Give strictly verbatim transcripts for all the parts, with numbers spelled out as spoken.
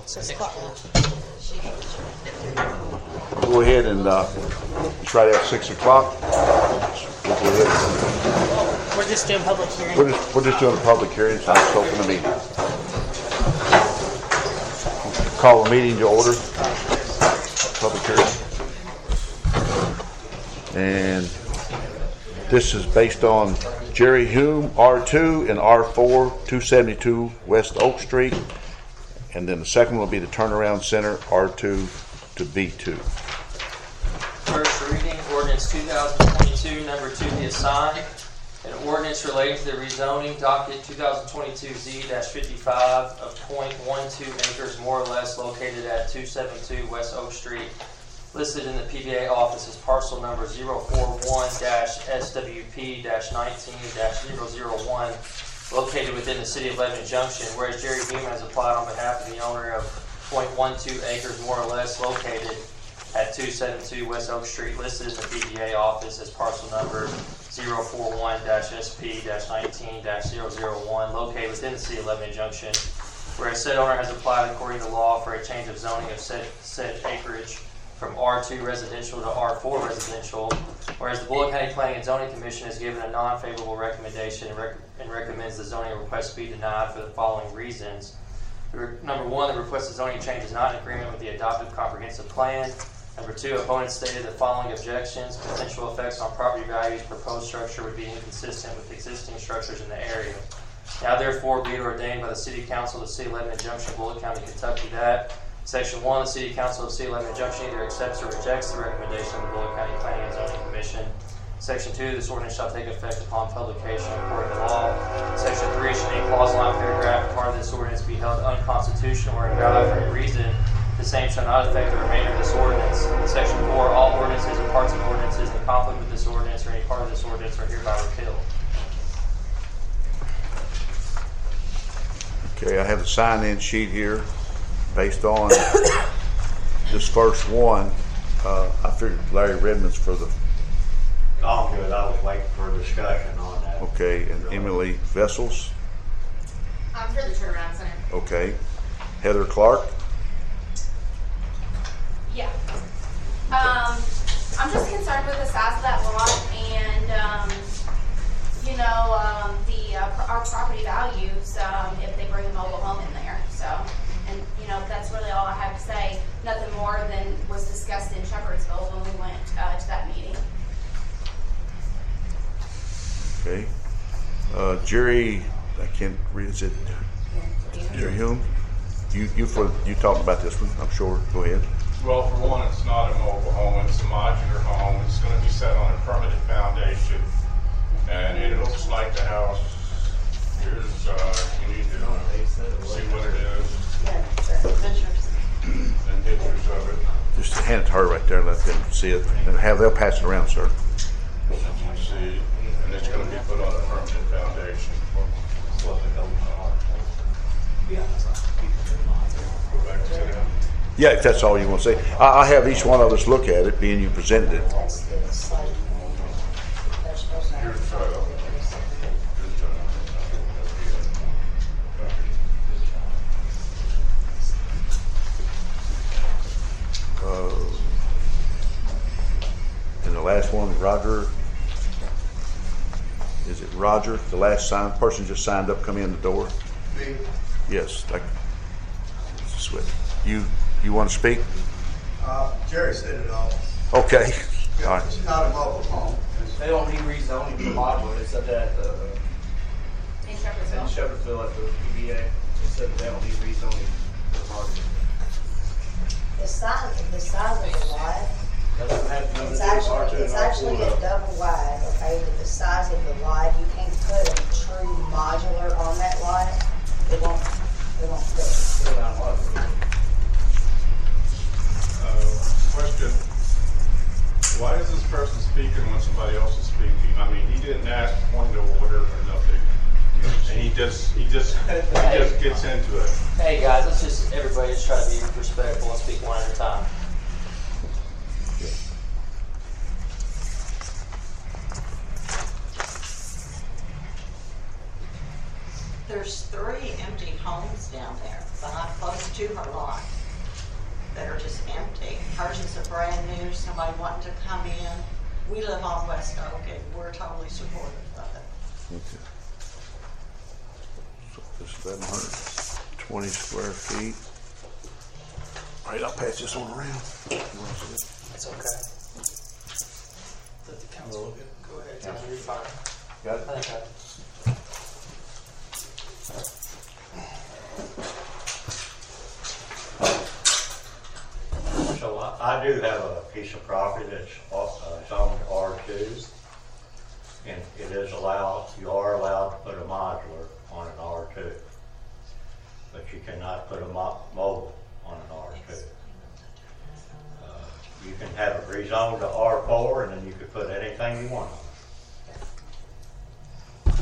Six o'clock. Go ahead and uh, try that six o'clock. We'll go ahead. We're just doing public hearing. We're just, we're just doing a public hearing, so let's open the meeting. Call the meeting to order. Public hearing. And this is based on Jerry Hume, R two and R four, two seventy-two West Oak Street. And then the second will be the Turnaround Center, R two to B two. First reading, ordinance two thousand twenty-two, number two, be assigned. An ordinance relating to the rezoning docket two thousand twenty-two Z fifty-five of zero point one two acres more or less located at two seventy-two West Oak Street, listed in the P B A office as parcel number zero four one S W P nineteen zero zero one, located within the city of Lebanon Junction, whereas Jerry Hume has applied on behalf of the owner of zero point one two acres more or less located at two seventy-two West Oak Street, listed in the P B A office as parcel number zero four one S P nineteen zero zero one, located within the city of Lebanon Junction, whereas said owner has applied according to law for a change of zoning of said, said acreage from R two residential to R four residential, whereas the Bullitt County Planning and Zoning Commission has given a non-favorable recommendation and, rec and recommends the zoning request be denied for the following reasons. Number one, the requested zoning change is not in agreement with the adopted comprehensive plan. Number two, opponents stated the following objections: potential effects on property values, proposed structure would be inconsistent with existing structures in the area. Now therefore be it ordained by the City Council of the City of Lebanon Junction, Bullitt County, Kentucky, that Section one, the City Council of the City of Lebanon Junction either accepts or rejects the recommendation of the Bullitt County Planning and Zoning Commission. Section two, this ordinance shall take effect upon publication according to law. Section three, should any clause, line, paragraph, part of this ordinance be held unconstitutional or invalid for any reason, the same shall not affect the remainder of this ordinance. Section four, all ordinances and parts of ordinances in conflict with this ordinance or any part of this ordinance are hereby repealed. Okay, I have a sign-in sheet here based on this first one. Uh, I figured Larry Redmond's for the... Oh, good. I was waiting for a discussion on that. Okay, and Emily Vessels. I'm for the Turnaround Center. Okay. Heather Clark. Yeah. Um, I'm just concerned with the size of that lot and, um, you know, um, the uh, our property values um, if they bring a mobile home in there. So, and, you know, that's really all I have to say. Nothing more than was discussed in Shepherdsville when we went uh, to that meeting. Okay. Uh, Jerry, I can't read, is it Jerry Hume? You, you, for, you talked about this one, I'm sure. Go ahead. Well, for one, it's not a mobile home, it's a modular home. It's going to be set on a permanent foundation. And it looks like the house, here's, uh, you need to see what it is. And pictures of it. Just hand it to her right there, let them see it. And have, they'll pass it around, sir. You see, and it's going to be put on a permanent foundation. Go back to that. Yeah, if that's all you want to say. I, I have each one of us look at it, being you presented it. Here's, uh, here's, uh, Uh, and the last one, Roger. Is it Roger? The last sign person just signed up, come in the door. Me? Yes. Like, sweet. You you want to speak? Uh, Jerry said it all. Okay. Yeah, All right. It's not a mobile home. They don't need rezoning for modular. They said that uh, In in Shepherdsville. Shepherdsville at the P B A. They said that they don't need rezoning for modular. The size, the size of the lot, Doesn't have to do it's with R two actually, and it's R actually four, a though. double wide, okay, but the size of the lot, you can't put a true modular on that lot. It won't, it won't fit. Put it on what? Uh, question. Why is this person speaking when somebody else is speaking? I mean, he didn't ask point of order or nothing. And he just, he just, he just gets into it. Hey guys, let's just, everybody just try to be respectful and speak one at a time. There's three empty homes down there, behind close to to her lot that are just empty. Hers is a brand new, somebody wanting to come in. We live on West Oak and we're totally supportive of it. Okay. So this is eleven hundred twenty square feet. All right, I'll pass this one around. It's okay. Let the council go ahead. Tell me you're fine. Got it? I think I. So I, I do have a piece of property that's uh, zoned R two, and it is allowed, you are allowed to put a modular on an R two, but you cannot put a mo mobile on an R two. Uh, you can have it rezoned to R four, and then you could put anything you want on it.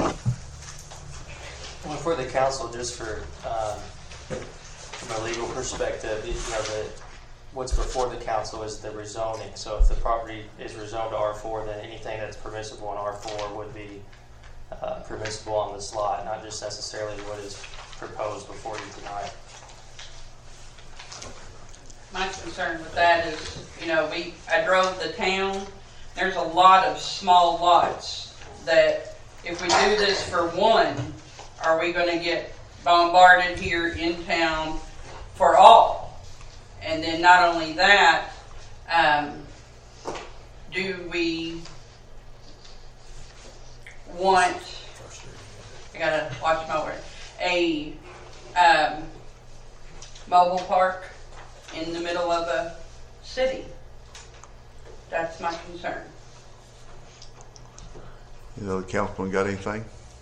Well, for the council, just for um, from a legal perspective, you know, the what's before the council is the rezoning. So if the property is rezoned to R four, then anything that's permissible in R four would be uh, permissible on this lot, not just necessarily what is proposed before you tonight. My concern with that is, you know, we, I drove the town, there's a lot of small lots that if we do this for one, are we gonna get bombarded here in town for all? And then not only that, um, do we want, I gotta watch my word, a um, mobile park in the middle of a city? That's my concern. You know, the councilman got anything?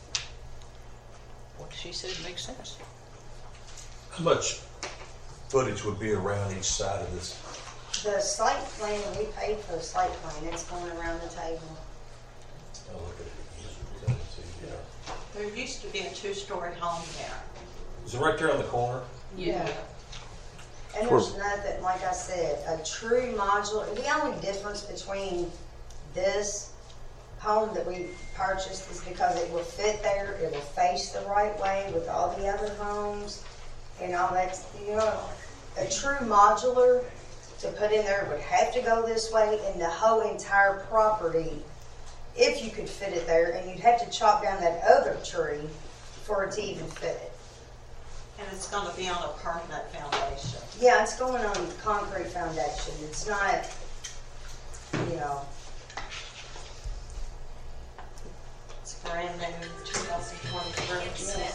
What she said makes sense. How much footage would be around each side of this? The site plan, we paid for the site plan, it's going around the table. I'll look at it. Yeah. There used to be a two-story home there. Is it right there on the corner? Yeah. And there's nothing, like I said, a true modular, the only difference between this home that we purchased is because it will fit there, it will face the right way with all the other homes and all that, you know, a true modular to put in there would have to go this way and the whole entire property, if you could fit it there, and you'd have to chop down that other tree for it to even fit it. And it's going to be on a permanent foundation. Yeah, it's going on concrete foundation. It's not, you know. It's brand new, twenty twenty-three.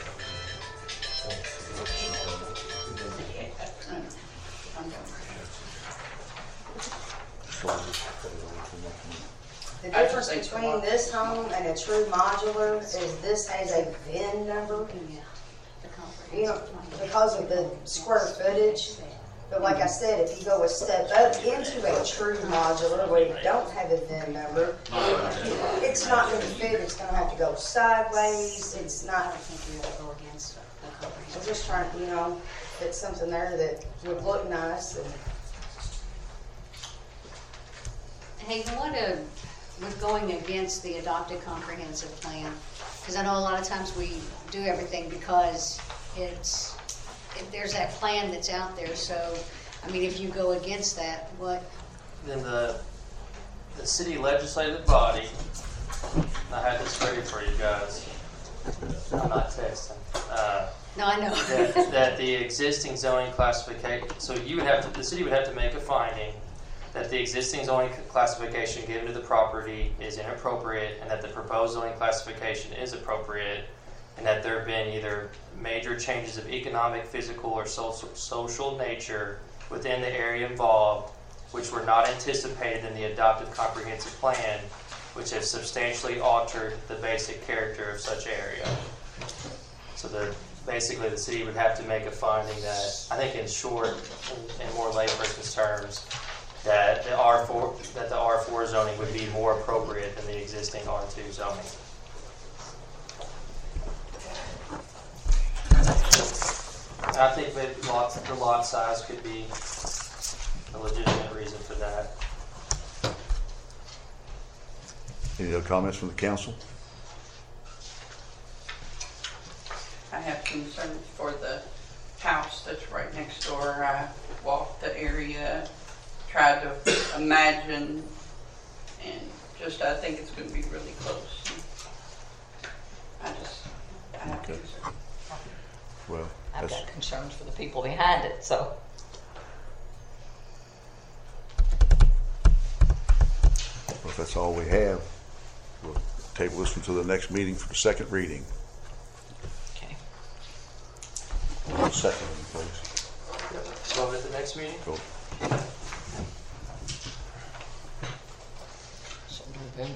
The difference between this home and a true modular is this has a V I N number. You know, because of the square footage. But like I said, if you go a step up into a true modular where you don't have a V I N number, it's not going to fit. It's going to have to go sideways. It's not. I'm just trying to, you know, fit something there that would look nice. And hey, what uh, with going against the adopted comprehensive plan? Because I know a lot of times we do everything because it's, if there's that plan that's out there. So, I mean, if you go against that, what? Then the the city legislative body, I had this ready for you guys. I'm not texting. Uh, No, I know. that, that the existing zoning classification, so you would have to, the city would have to make a finding that the existing zoning classification given to the property is inappropriate and that the proposed zoning classification is appropriate and that there have been either major changes of economic, physical, or social, social nature within the area involved which were not anticipated in the adopted comprehensive plan, which have substantially altered the basic character of such area. So the basically the city would have to make a finding that, I think in short, in, in more layperson's terms, that the R four that the R four zoning would be more appropriate than the existing R two zoning. I think that lot, the lot size could be a legitimate reason for that. Any other comments from the council? I have concerns for the house that's next door. I walked the area, tried to imagine, and just, I think it's gonna be really close. I just, I have to. Okay. Well, I've that's, got concerns for the people behind it, so. well, if that's all we have, we'll table this until the next meeting for the second reading. Okay. Second, please. So at the next meeting? Go. So November.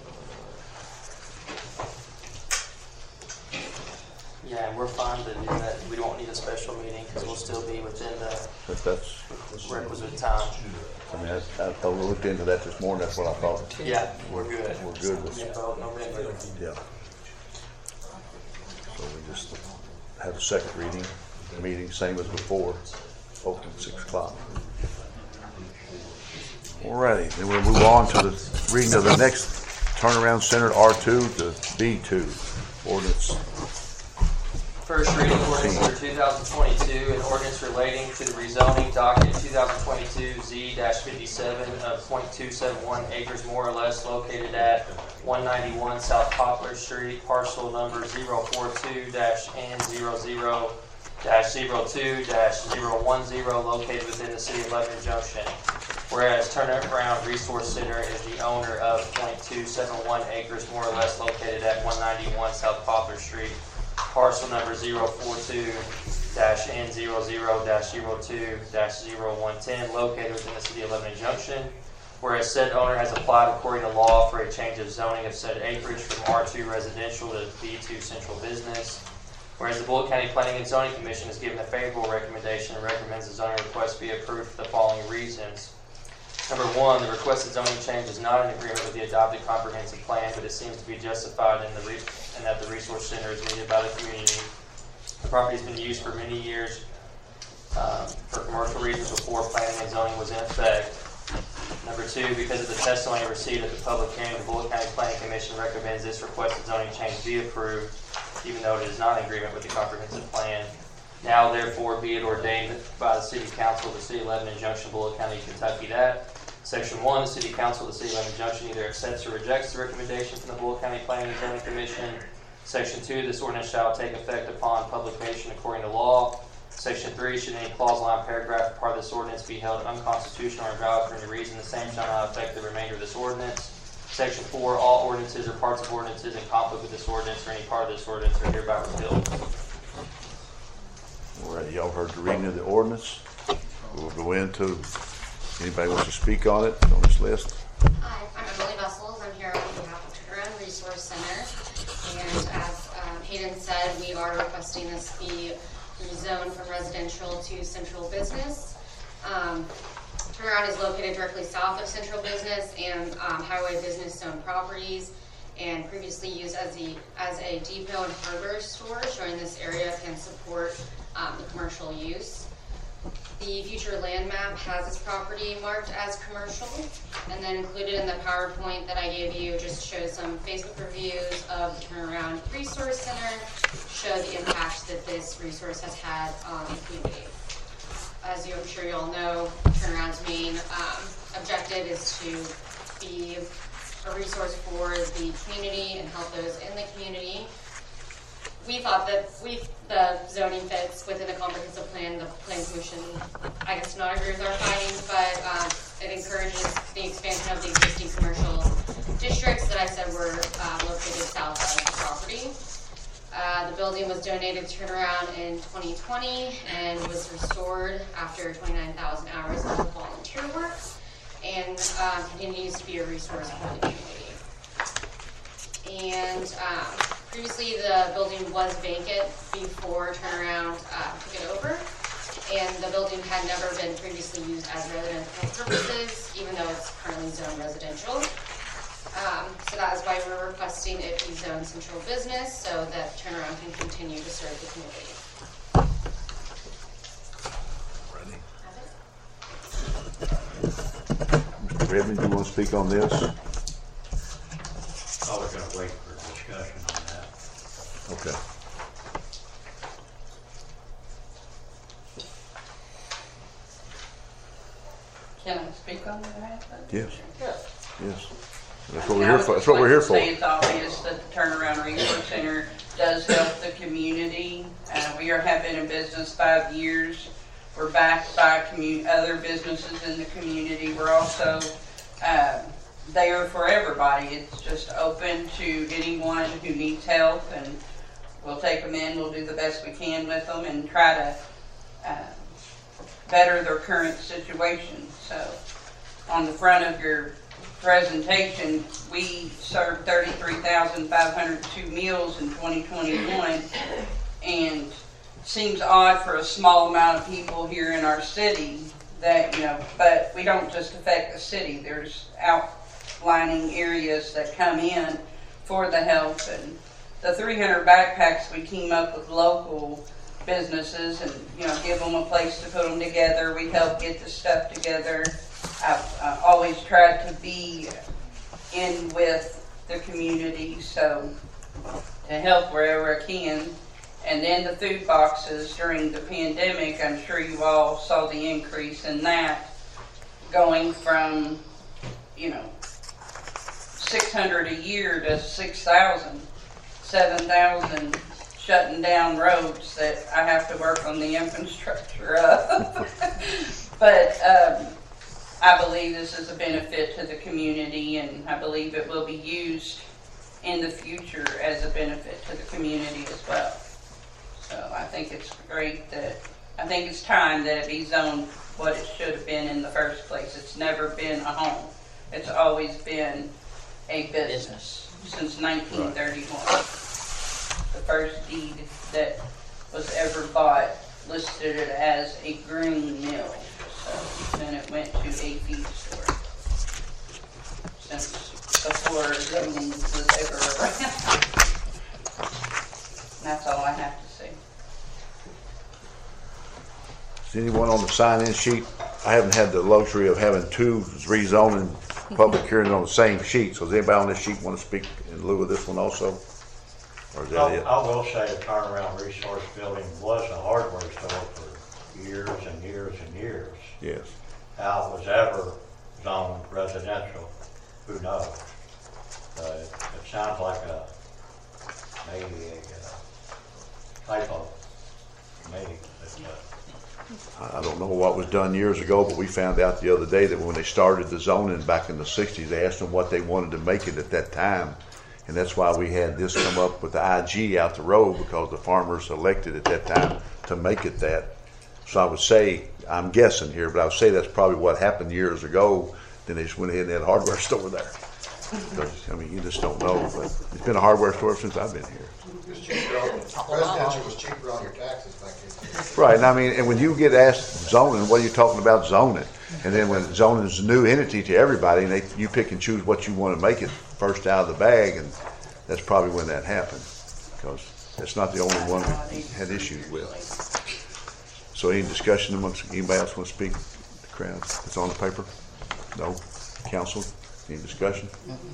Yeah, and we're fine to do that. We won't need a special meeting because we'll still be within the But that's, requisite time. I mean, I, I thought we looked into that this morning, that's what I thought. Yeah, we're good. We're good with Yeah, vote November. Yeah. So we just have a second reading, meeting, same as before, open at six o'clock. Alrighty, then we'll move on to the reading of the next turnaround center R two to B two ordinance. First reading ordinance number two thousand twenty-two, an ordinance relating to the rezoning docket two thousand twenty-two Z fifty-seven of point two seven one acres more or less located at one ninety-one South Poplar Street, parcel number zero four two N zero zero zero two zero one zero located within the city of Lebanon Junction. Whereas Turnaround Resource Center is the owner of point two seven one acres more or less located at one ninety-one South Poplar Street, parcel number zero four two N zero zero zero two zero one ten located within the city of Lebanon Junction. Whereas said owner has applied according to law for a change of zoning of said acreage from R two residential to B two central business. Whereas the Bullitt County Planning and Zoning Commission has given a favorable recommendation and recommends the zoning request be approved for the following reasons. Number one, the requested zoning change is not in agreement with the adopted comprehensive plan, but it seems to be justified in the re and that the resource center is needed by the community. The property has been used for many years um, for commercial reasons before planning and zoning was in effect. Number two, because of the testimony received at the public hearing, the Bullitt County Planning Commission recommends this requested zoning change be approved, even though it is not in agreement with the comprehensive plan. Now, therefore, be it ordained by the City Council of the City of Lebanon Junction, Bullitt County, Kentucky, that Section one, the City Council of the City of Lebanon Junction either accepts or rejects the recommendation from the Bullitt County Planning and Zoning Commission. Section two, this ordinance shall take effect upon publication according to law. Section three, should any clause, line, paragraph, part of this ordinance be held unconstitutional or invalid for any reason, the same shall not affect the remainder of this ordinance. Section four, all ordinances or parts of ordinances in conflict with this ordinance or any part of this ordinance are hereby repealed. All right, y'all heard the reading of the ordinance. We'll go into, anybody wants to speak on it on this list? Hi, I'm Emily Vessels. I'm here on behalf of Turnaround Resource Center. And as um, Hayden said, we are requesting this be rezoned from residential to central business. Um, Turnaround is located directly south of central business and um, highway business zone properties, and previously used as a, as a depot and hardware store, showing this area can support um, the commercial use. The future land map has this property marked as commercial, and then included in the PowerPoint that I gave you just shows some Facebook reviews of the Turnaround Resource Center, show the impact that this resource has had on the community. As you, I'm sure you all know, Turnaround's main um, objective is to be a resource for the community and help those in the community. We thought that we, the zoning fits within the comprehensive plan. The plan commission, I guess, not agree with our findings, but um, it encourages the expansion of the existing commercial districts that I said were uh, located south of the property. Uh, the building was donated to Turnaround in twenty twenty and was restored after twenty-nine thousand hours of volunteer work, and uh, continues to be a resource for the community. And um, previously the building was vacant before Turnaround uh, took it over, and the building had never been previously used as residential purposes, even though it's currently zoned residential. Um, so that is why we're requesting it be zoned central business, so that Turnaround can continue to serve the community. Mister Redmond, you want to speak on this? I was gonna wait for discussion on that. Okay. happen? Yes, Yeah. yes. That's what we're here for. That's what we're here for. It's obvious that the Turnaround Resource Center does help the community. Uh, we are, have been in business five years. We're backed by commu- other businesses in the community. We're also uh, there for everybody. It's just open to anyone who needs help, and we'll take them in. We'll do the best we can with them and try to uh, better their current situation. So on the front of your presentation, we served thirty-three thousand five hundred two meals in twenty twenty-one, and seems odd for a small amount of people here in our city that, you know, but we don't just affect the city. There's outlining areas that come in for the help, and the three hundred backpacks, we team up with local businesses and, you know, give them a place to put them together. We help get the stuff together. I've uh, always tried to be in with the community, so to help wherever I can. And then the food boxes during the pandemic, I'm sure you all saw the increase in that, going from, you know, six hundred a year to six thousand, seven thousand, shutting down roads that I have to work on the infrastructure of. But um, I believe this is a benefit to the community, and I believe it will be used in the future as a benefit to the community as well. So I think it's great that, I think it's time that it be zoned what it should have been in the first place. It's never been a home. It's always been a business since nineteen thirty-one. The first deed that was ever bought listed it as a green mill. So then it went to a feed store. Since before zoning was ever around. And that's all I have to say. Is anyone on the sign-in sheet? I haven't had the luxury of having two rezoning public hearings on the same sheet. So does anybody on this sheet want to speak in lieu of this one also? Or is that I it? I will say the Turnaround Resource Building was a hardware store for years and years and years. Yes. How it was ever zoned residential, who knows? Uh, it, it sounds like a, maybe a uh, typo, maybe. But, uh, I don't know what was done years ago, but we found out the other day that when they started the zoning back in the sixties, they asked them what they wanted to make it at that time. And that's why we had this come up with the I G out the road, because the farmers elected at that time to make it that. So I would say, I'm guessing here, but I would say that's probably what happened years ago. Then they just went ahead and had a hardware store there. Because, I mean, you just don't know. But it's been a hardware store since I've been here. It was cheaper on, residential was cheaper on your taxes back then. Right, and I mean, and when you get asked zoning, what are you talking about zoning? And then when zoning is a new entity to everybody, and they, you pick and choose what you want to make it first out of the bag, and that's probably when that happened, because that's not the only one we had issues with. So any discussion amongst, anybody else want to speak? The crowd, it's on the paper? No? Council, any discussion?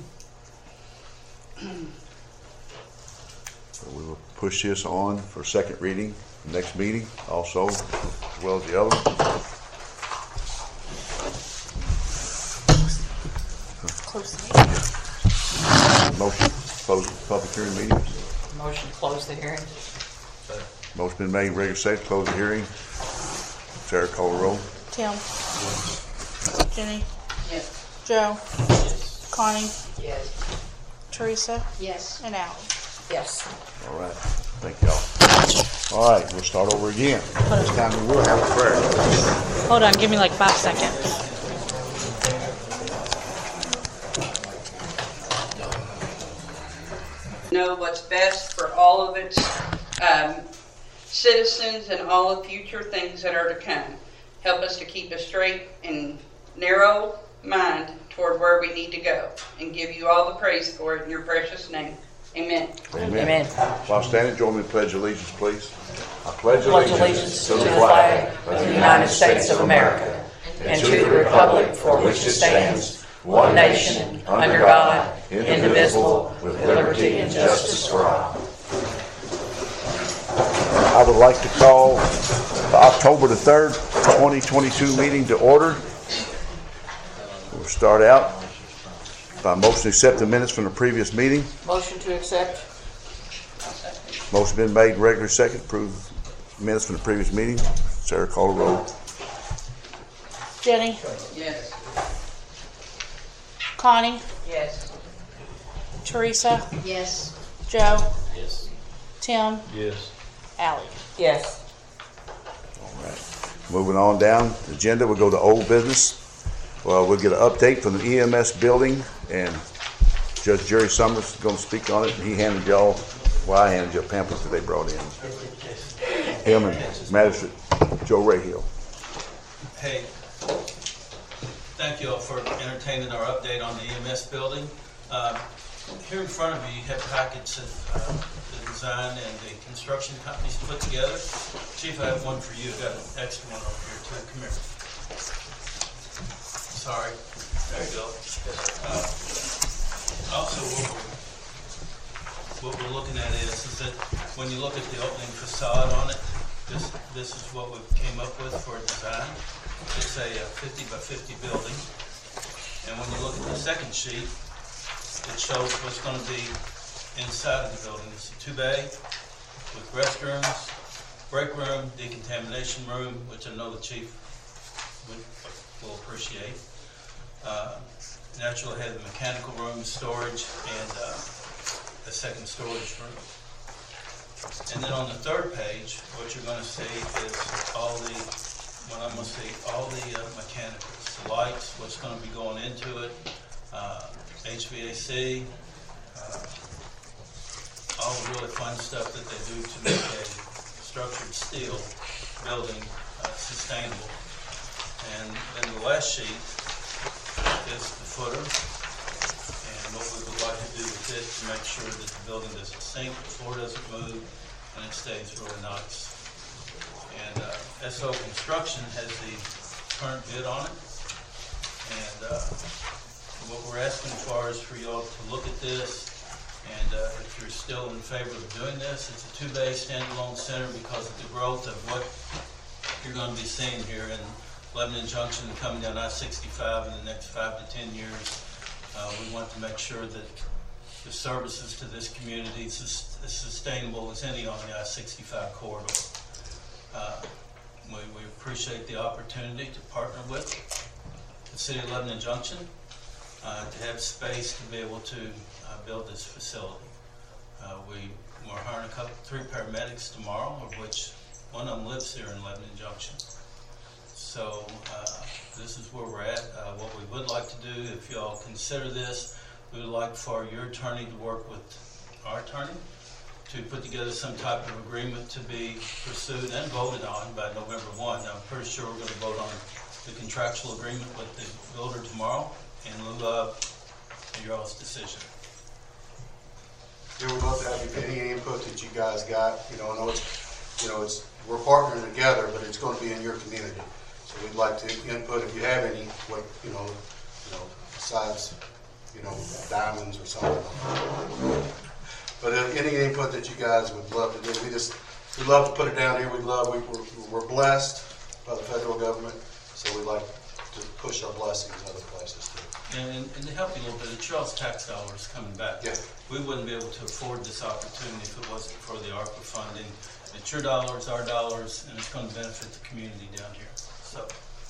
So we will push this on for second reading, next meeting also, as well as the other one. Close the meeting. Motion, close the public hearing meeting. Motion to close the hearing. Motion been made, regular session, close the hearing. Sarah, call the roll. Tim. Jenny. Yes. Joe. Connie. Yes. Teresa. Yes. And Allie. Yes. All right, thank y'all. All right, we'll start over again. This time we will have a prayer. Hold on, give me like five seconds. Know what's best for all of its um, citizens and all the future things that are to come. Help us to keep a straight and narrow mind toward where we need to go, and give you all the praise for it in your precious name. Amen. Amen. Amen. While standing, join me in pledge allegiance, please. I pledge Pledge allegiance to the flag of the United States of America and to the republic for which it stands, one nation, under God, indivisible, with liberty and justice for all. I would like to call the October the third, twenty twenty-two meeting to order. We'll start out by motion to accept the minutes from the previous meeting. Motion to accept. Motion been made, regular second, approve minutes from the previous meeting. Sarah, call the roll. Jenny, Yes. Connie, Yes. Teresa, Yes. Joe, Yes. Tim, Yes. Allie. Yes. Moving on down the agenda, we'll go to old business. Well, we'll get an update from the E M S building, and Judge Jerry Summers is going to speak on it. And he handed y'all, well, I handed you a pamphlet that they brought in. Him and Magistrate Joe Rahill. Hey, thank you all for entertaining our update on the E M S building. Uh, here in front of you, you have packets of uh, the design and the construction companies put together. Chief, I have one for you. I've got an extra one over here too. Come here. Sorry. There you go. Uh, also, what we're, what we're looking at is, is that when you look at the opening facade on it, this this is what we came up with for a design. It's a uh, fifty by fifty building. And when you look at the second sheet, it shows what's going to be inside of the building. It's a two-bay with restrooms, break room, decontamination room, which I know the chief would, will appreciate. Uh, naturally, had the mechanical room, storage, and uh, a second storage room. And then on the third page, what you're going to see is all the, what I'm going to see, all the uh, mechanicals, the lights, what's going to be going into it, uh, H V A C, uh, all the really fun stuff that they do to make a structured steel building uh, sustainable. And then the last sheet is the footer and what we would like to do with it to make sure that the building doesn't sink, the floor doesn't move, and it stays really nice. And uh, S O Construction has the current bid on it. And uh, what we're asking for is for y'all to look at this. And uh, if you're still in favor of doing this, it's a two-bay standalone center because of the growth of what you're going to be seeing here in Lebanon Junction and coming down I sixty-five in the next five to ten years. Uh, we want to make sure that the services to this community is as sustainable as any on the I sixty-five corridor. Uh, we, we appreciate the opportunity to partner with the City of Lebanon Junction uh, to have space to be able to uh, build this facility. Uh, we, we're hiring a couple, three paramedics tomorrow, of which one of them lives here in Lebanon Junction. So uh, this is where we're at. Uh, what we would like to do, if you all consider this, we would like for your attorney to work with our attorney to put together some type of agreement to be pursued and voted on by November first. I'm pretty sure we're going to vote on the contractual agreement with the builder tomorrow in lieu of your all's decision. Yeah, we'd love to have you- any input that you guys got. You know, I know it's, you know, it's, we're partnering together, but it's going to be in your community. So we'd like to input if you have any, what, you know, you know, besides, you know, diamonds or something. But uh, any input that you guys would love to do, we just, we love to put it down here. We love, we, we're, we're blessed by the federal government, so we like to push our blessings other places too. And, and to help you a little bit, it's y'all's tax dollars coming back. Yeah. We wouldn't be able to afford this opportunity if it wasn't for the ARPA funding. It's your dollars, our dollars, and it's going to benefit the community down here. So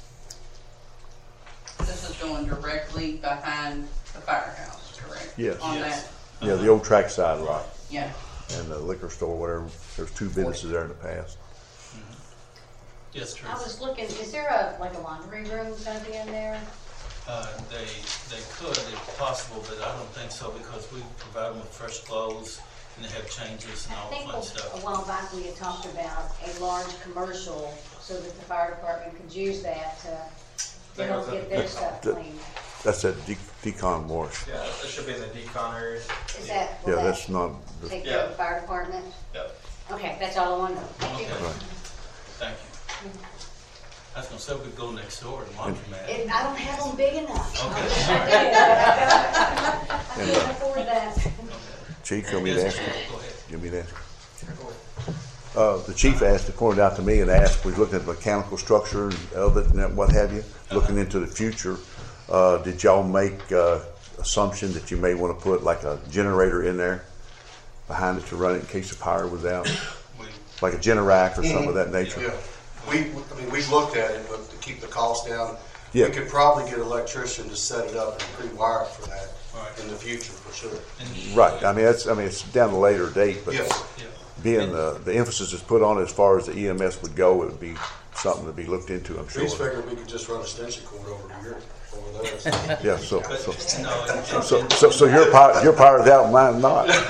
This is going directly behind the firehouse, correct? Yes. On Yes. that, Yeah, the old trackside lot yeah. and the liquor store, whatever. There's two businesses there in the past. yes, I Teresa. was looking, is there a, like a laundry room gonna be in there? Uh, they they could if possible, but I don't think so because we provide them with fresh clothes and they have changes and I all the think fun a stuff. a while back we had talked about a large commercial so that the fire department could use that to, to help get their stuff The- clean. That's at De- Decon Wash. Yeah, that should be in the decon area. Is that, Yeah, will that's that not, the- take care of the Yeah. fire department? Yep. Okay, that's all I want to know. Thank you. Okay. right. Thank you. I was going to say we could go next door to laundromat. It, I don't have them big enough. Okay, I sorry. can't afford that. Chief, you want me to Yes, ask you? go ahead. You want me to ask you? Uh, the chief asked, pointed out to me and asked, we looked at the mechanical structure of it and that- what have you, looking into the future. Uh, did y'all make, uh, assumption that you may want to put like a generator in there behind it to run it in case the power was out? Like a Generac or something of that nature? Yeah, we, I mean, we looked at it, but to keep the cost down, Yeah. we could probably get an electrician to set it up and pre-wire it for that in the future, for sure. Right, I mean, that's, I mean, it's down to a later date, but Yes. being the, the emphasis is put on it as far as the E M S would go, it would be something to be looked into, I'm We sure. just figured we could just run a extension cord over to your, over there. Yeah, so, so, No, so, so, so your power, your power's out, mine not. No,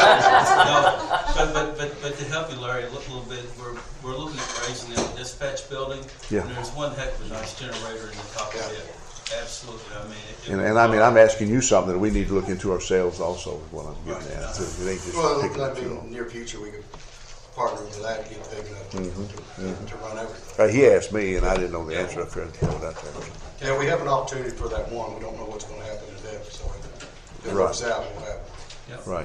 but, but, but, but to help you, Larry, look a little bit, we're, we're looking at raising the dispatch building. Yeah. And there's one heck of a nice generator in the top of it. Absolutely, I mean. it- it And, would and I mean, work. I'm asking you something that we need to look into ourselves also, is what I'm getting at. So it ain't just Well, picking I up, you mean, know. near future, we could partner with that, get big enough to, Mhm, to, to run everything. Uh, he asked me, and I didn't know the answer. I couldn't throw it out there. Yeah, we have an opportunity for that one. We don't know what's gonna happen to them, so if it Right. works out, we'll have it. Right.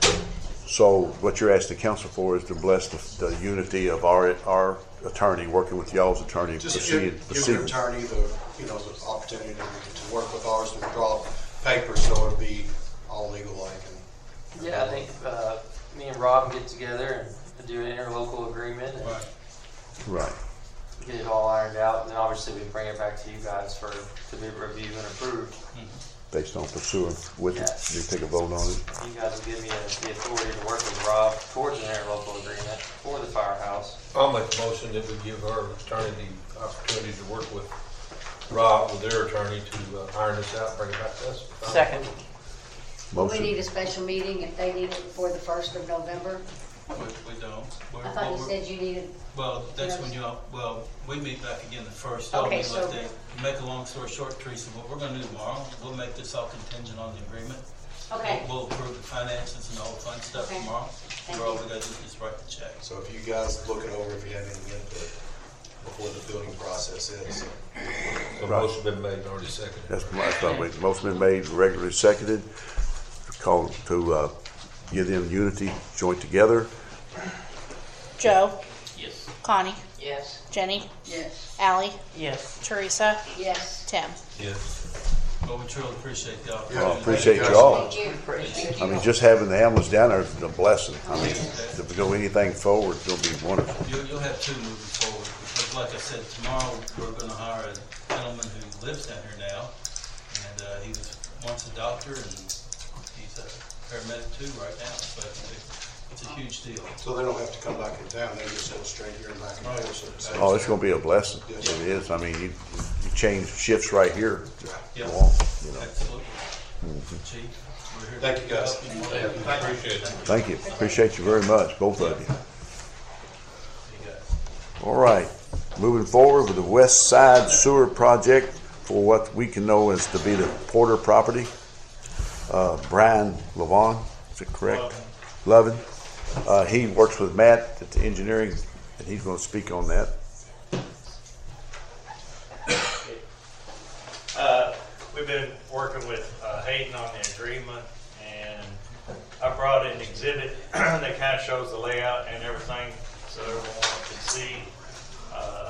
So what you're asking the council for is to bless the, the unity of our, our attorney, working with y'all's attorney. Just proceed- give, give proceed. your attorney the, you know, the opportunity to, to work with ours to draw papers so it'll be all legal-like. and- Yeah, I think uh, me and Rob can get together and do an interlocal agreement and Right. get it all ironed out. And then obviously we bring it back to you guys for to be reviewed and approved. Based on pursuing with it, Yes. you take a vote on it. You guys will give me the authority to work with Rob towards an interlocal agreement for the firehouse. I'll make a motion that we give our attorney the opportunity to work with Rob, with their attorney, to uh, iron this out, bring it back to us. Second. We Motion. need a special meeting if they need it before the first of November. We, we don't. We're- I thought you we're- said you needed, Well, that's when you, well, we meet back again the first. Okay, They'll so- meet like they, make a long story short, Teresa, what we're gonna do tomorrow, we'll make this all contingent on the agreement. okay. We'll we'll approve the finances and all the fun stuff Okay. tomorrow. Thank We're all you. we gotta do is just write the check. So if you guys look it over, if you have any input before the building process is. The motion been made and already seconded. That's my thought. Wait, motion been made, regularly seconded. Call to, uh, give them unity, joint together. Joe, Yes. Connie, Yes. Jenny, Yes. Allie, Yes. Teresa, Yes. Tim. Yes. Well, we truly appreciate the I opportunity. appreciate you all. Thank you. I mean, just having the ambulance down there is a blessing. I mean, to go anything forward, it's gonna be wonderful. You'll, you'll have two moving forward, because like I said, tomorrow, we're gonna hire a gentleman who lives down here now, and, uh, he was once a doctor, and he's a paramedic too right now, so it's a, it's a huge deal. So they don't have to come back in town, they can just sit straight here and back in there. so it's- Oh, it's gonna be a blessing. Yes. It is. I mean, you, you change shifts right here. Yeah. Go on, you know. Absolutely. Chief, we're here. Thank you, to guys. help you more. Appreciate it. Thank you. Appreciate you very much, both of you. You got it. All right, moving forward with the West Side Sewer Project for what we can know as to be the Porter property. Uh, Brian Levon, is it correct? Lovin. Uh, he works with Matt at the engineering, and he's gonna speak on that. Uh, we've been working with uh, Hayden on the agreement, and I brought an exhibit that kind of shows the layout and everything, so everyone can see. Uh,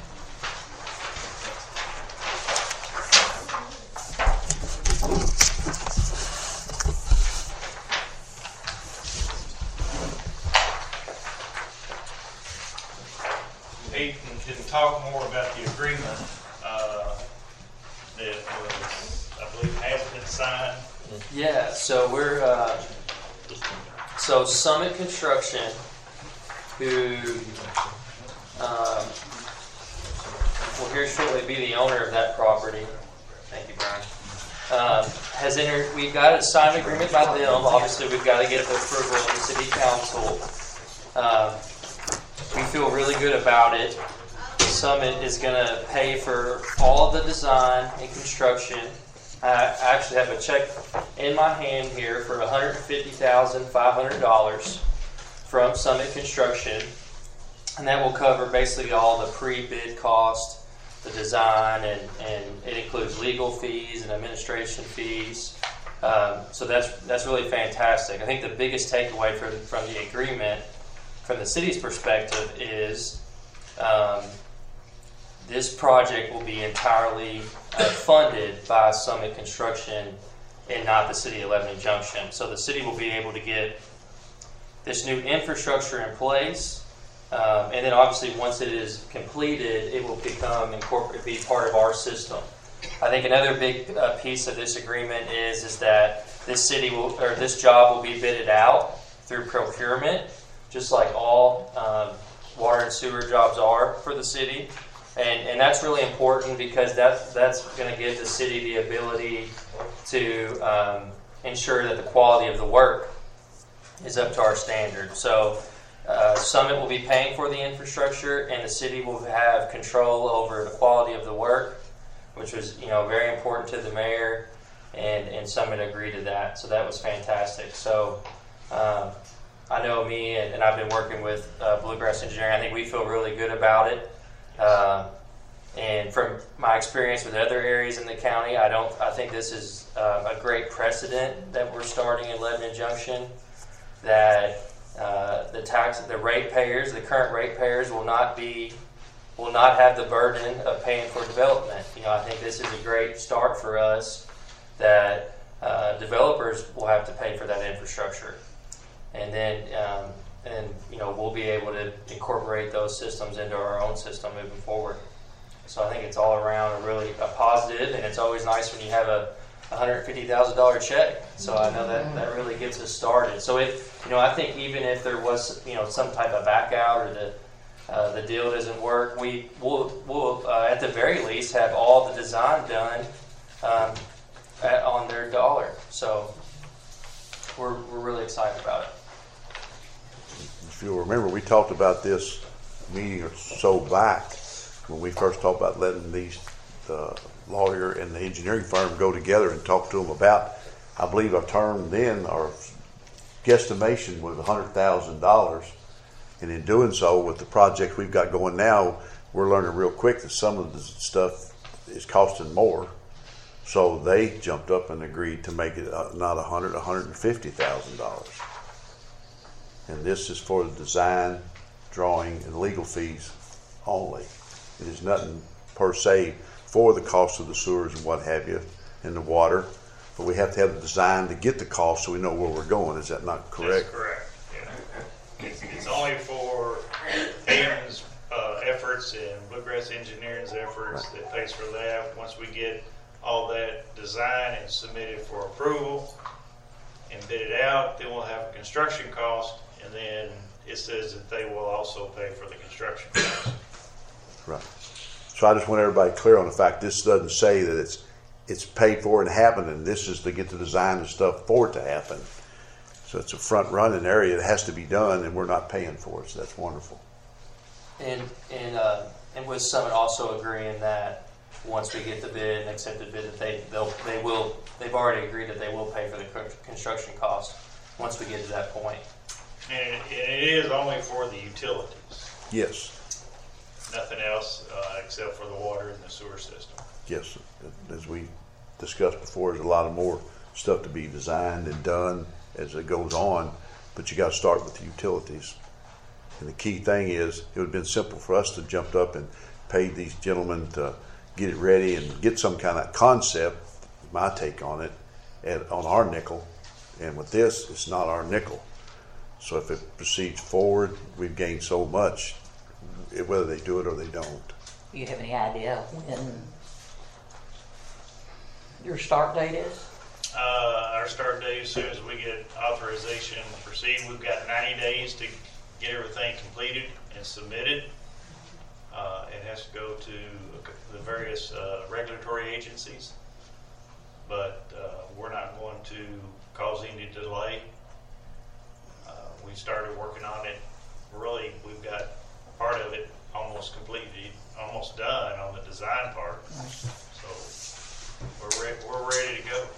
Hayden can talk more about the agreement. Uh, that was, I believe, has been signed. Yeah, so we're, uh, so Summit Construction, who, um, will here shortly be the owner of that property. Thank you, Brian. Um, has entered, we've got a signed agreement by them. Obviously, we've got to get the approval of the city council. Um, we feel really good about it. Summit is going to pay for all of the design and construction. I actually have a check in my hand here for one hundred fifty thousand five hundred dollars from Summit Construction, and that will cover basically all the pre-bid cost, the design, and, and it includes legal fees and administration fees. Um, so that's that's really fantastic. I think the biggest takeaway from from the agreement, from the city's perspective, is um, this project will be entirely uh, funded by Summit Construction and not the city of Lebanon Junction. So the city will be able to get this new infrastructure in place, um, and then obviously once it is completed, it will become incorporate, be part of our system. I think another big uh, piece of this agreement is is that this city will, or this job will be bidded out through procurement, just like all um, water and sewer jobs are for the city, and and that's really important because that that's going to give the city the ability to um, ensure that the quality of the work is up to our standard. So uh, Summit will be paying for the infrastructure, and the city will have control over the quality of the work, which was, you know, very important to the mayor, and, and Summit agreed to that. So that was fantastic. So um, I know me, and, and I've been working with uh, Bluegrass Engineering. I think we feel really good about it. Uh, and from my experience with other areas in the county, I don't. I think this is uh, a great precedent that we're starting in Lebanon Junction. That uh, the tax, the ratepayers, the current ratepayers, will not be, will not have the burden of paying for development. You know, I think this is a great start for us. That uh, developers will have to pay for that infrastructure, and then um, and you know we'll be able to incorporate those systems into our own system moving forward. So I think it's all around a really a positive, and it's always nice when you have a one hundred fifty thousand dollars check. So I know that that really gets us started. So if you know, I think even if there was you know some type of back out or the uh, the deal doesn't work, we will will uh, at the very least have all the design done um, at, on their dollar. So we're we're really excited about it. If you'll remember, we talked about this meeting or so back when we first talked about letting these the lawyer and the engineering firm go together and talk to them about, I believe our term then, our guesstimation was one hundred thousand dollars. And in doing so, with the project we've got going now, we're learning real quick that some of the stuff is costing more. So they jumped up and agreed to make it uh, not one hundred thousand dollars, one hundred fifty thousand dollars. And this is for the design, drawing, and legal fees only. It is nothing per se for the cost of the sewers and what have you, and the water. But we have to have the design to get the cost so we know where we're going. Is that not correct? That's correct. Yeah. It's, it's only for Hayden's uh, efforts and Bluegrass Engineering's efforts right. that pays for that. Once we get all that design and submitted for approval and bid it out, then we'll have a construction cost, and then it says that they will also pay for the construction cost. Right. So I just want everybody clear on the fact this doesn't say that it's it's paid for and happening. This is to get the design and stuff for it to happen. So it's a front running area that has to be done, and we're not paying for it. So that's wonderful. And and uh, and with Summit also agreeing that once we get the bid and accept the bid, that they they'll they will they've already agreed that they will pay for the construction cost once we get to that point. And it is only for the utilities. Yes. Nothing else uh, except for the water and the sewer system. Yes, as we discussed before, there's a lot of more stuff to be designed and done as it goes on, but you got to start with the utilities. And the key thing is, it would have been simple for us to jump up and pay these gentlemen to get it ready and get some kind of concept, my take on it, at, on our nickel. And with this, it's not our nickel. So if it proceeds forward, we've gained so much, whether they do it or they don't. Do you have any idea when your start date is? Uh, our start date, as soon as we get authorization to proceed, we've got ninety days to get everything completed and submitted. Uh, it has to go to the various uh, regulatory agencies, but uh, we're not going to cause any delay. Uh, we started working on it. Really, we've got part of it almost completed, almost done on the design part. So we're re- we're ready to go.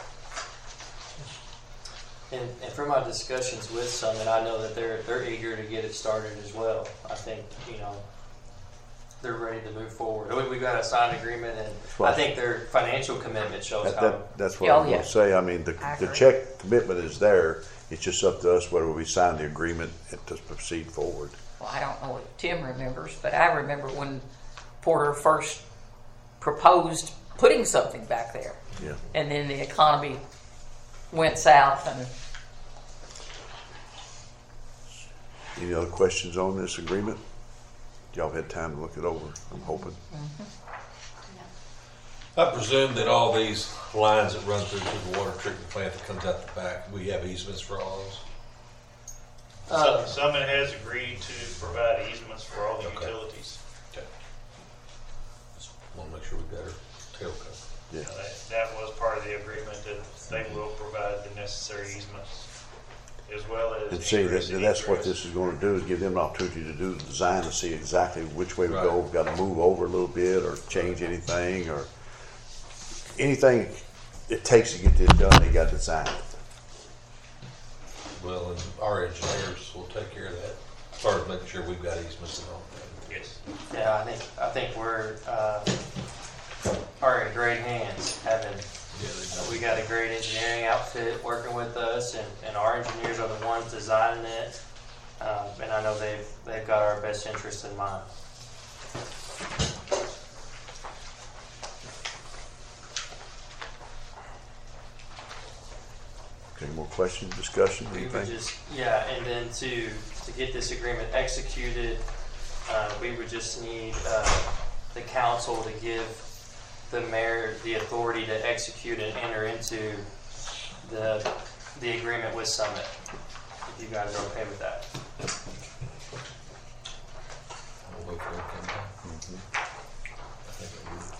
And, and from my discussions with Summit, I know that they're they're eager to get it started as well. I think you know they're ready to move forward. We, we've got a signed agreement, and right. I think their financial commitment shows that, how. That, that's what oh, I was yeah. going to say. I mean, the, I the check commitment is there. It's just up to us whether we sign the agreement to proceed forward. Well, I don't know if Tim remembers, but I remember when Porter first proposed putting something back there. Yeah. And then the economy went south and Any other questions on this agreement? Y'all had time to look it over, I'm hoping. I presume that all these lines that run through to the water treatment plant that comes out the back, we have easements for all those? Uh, Summit has agreed to provide easements for all the Okay. utilities. Okay. Just want to make sure we've got our tail covered. Yeah. Uh, That, that was part of the agreement that they will provide the necessary easements as well as. And see, that, egress and that's what egress. this is gonna do, is give them an opportunity to do the design to see exactly which way we go. Right. We've gotta move over a little bit, or change anything, or anything it takes to get this done, they gotta design it. Well, and our engineers will take care of that, as far as making sure we've got easements and all that. Yes. Yeah, I think, I think we're, uh, are in great hands, having, Yeah, they we got a great engineering outfit working with us, and, and our engineers are the ones designing it. Um, and I know they've, they've got our best interest in mind. Any more questions, discussion, We would anything? just, yeah, and then to, to get this agreement executed, uh, we would just need, uh, the council to give the mayor the authority to execute and enter into the, the agreement with Summit, if you guys are okay with that. We'll wait for them to come back. I think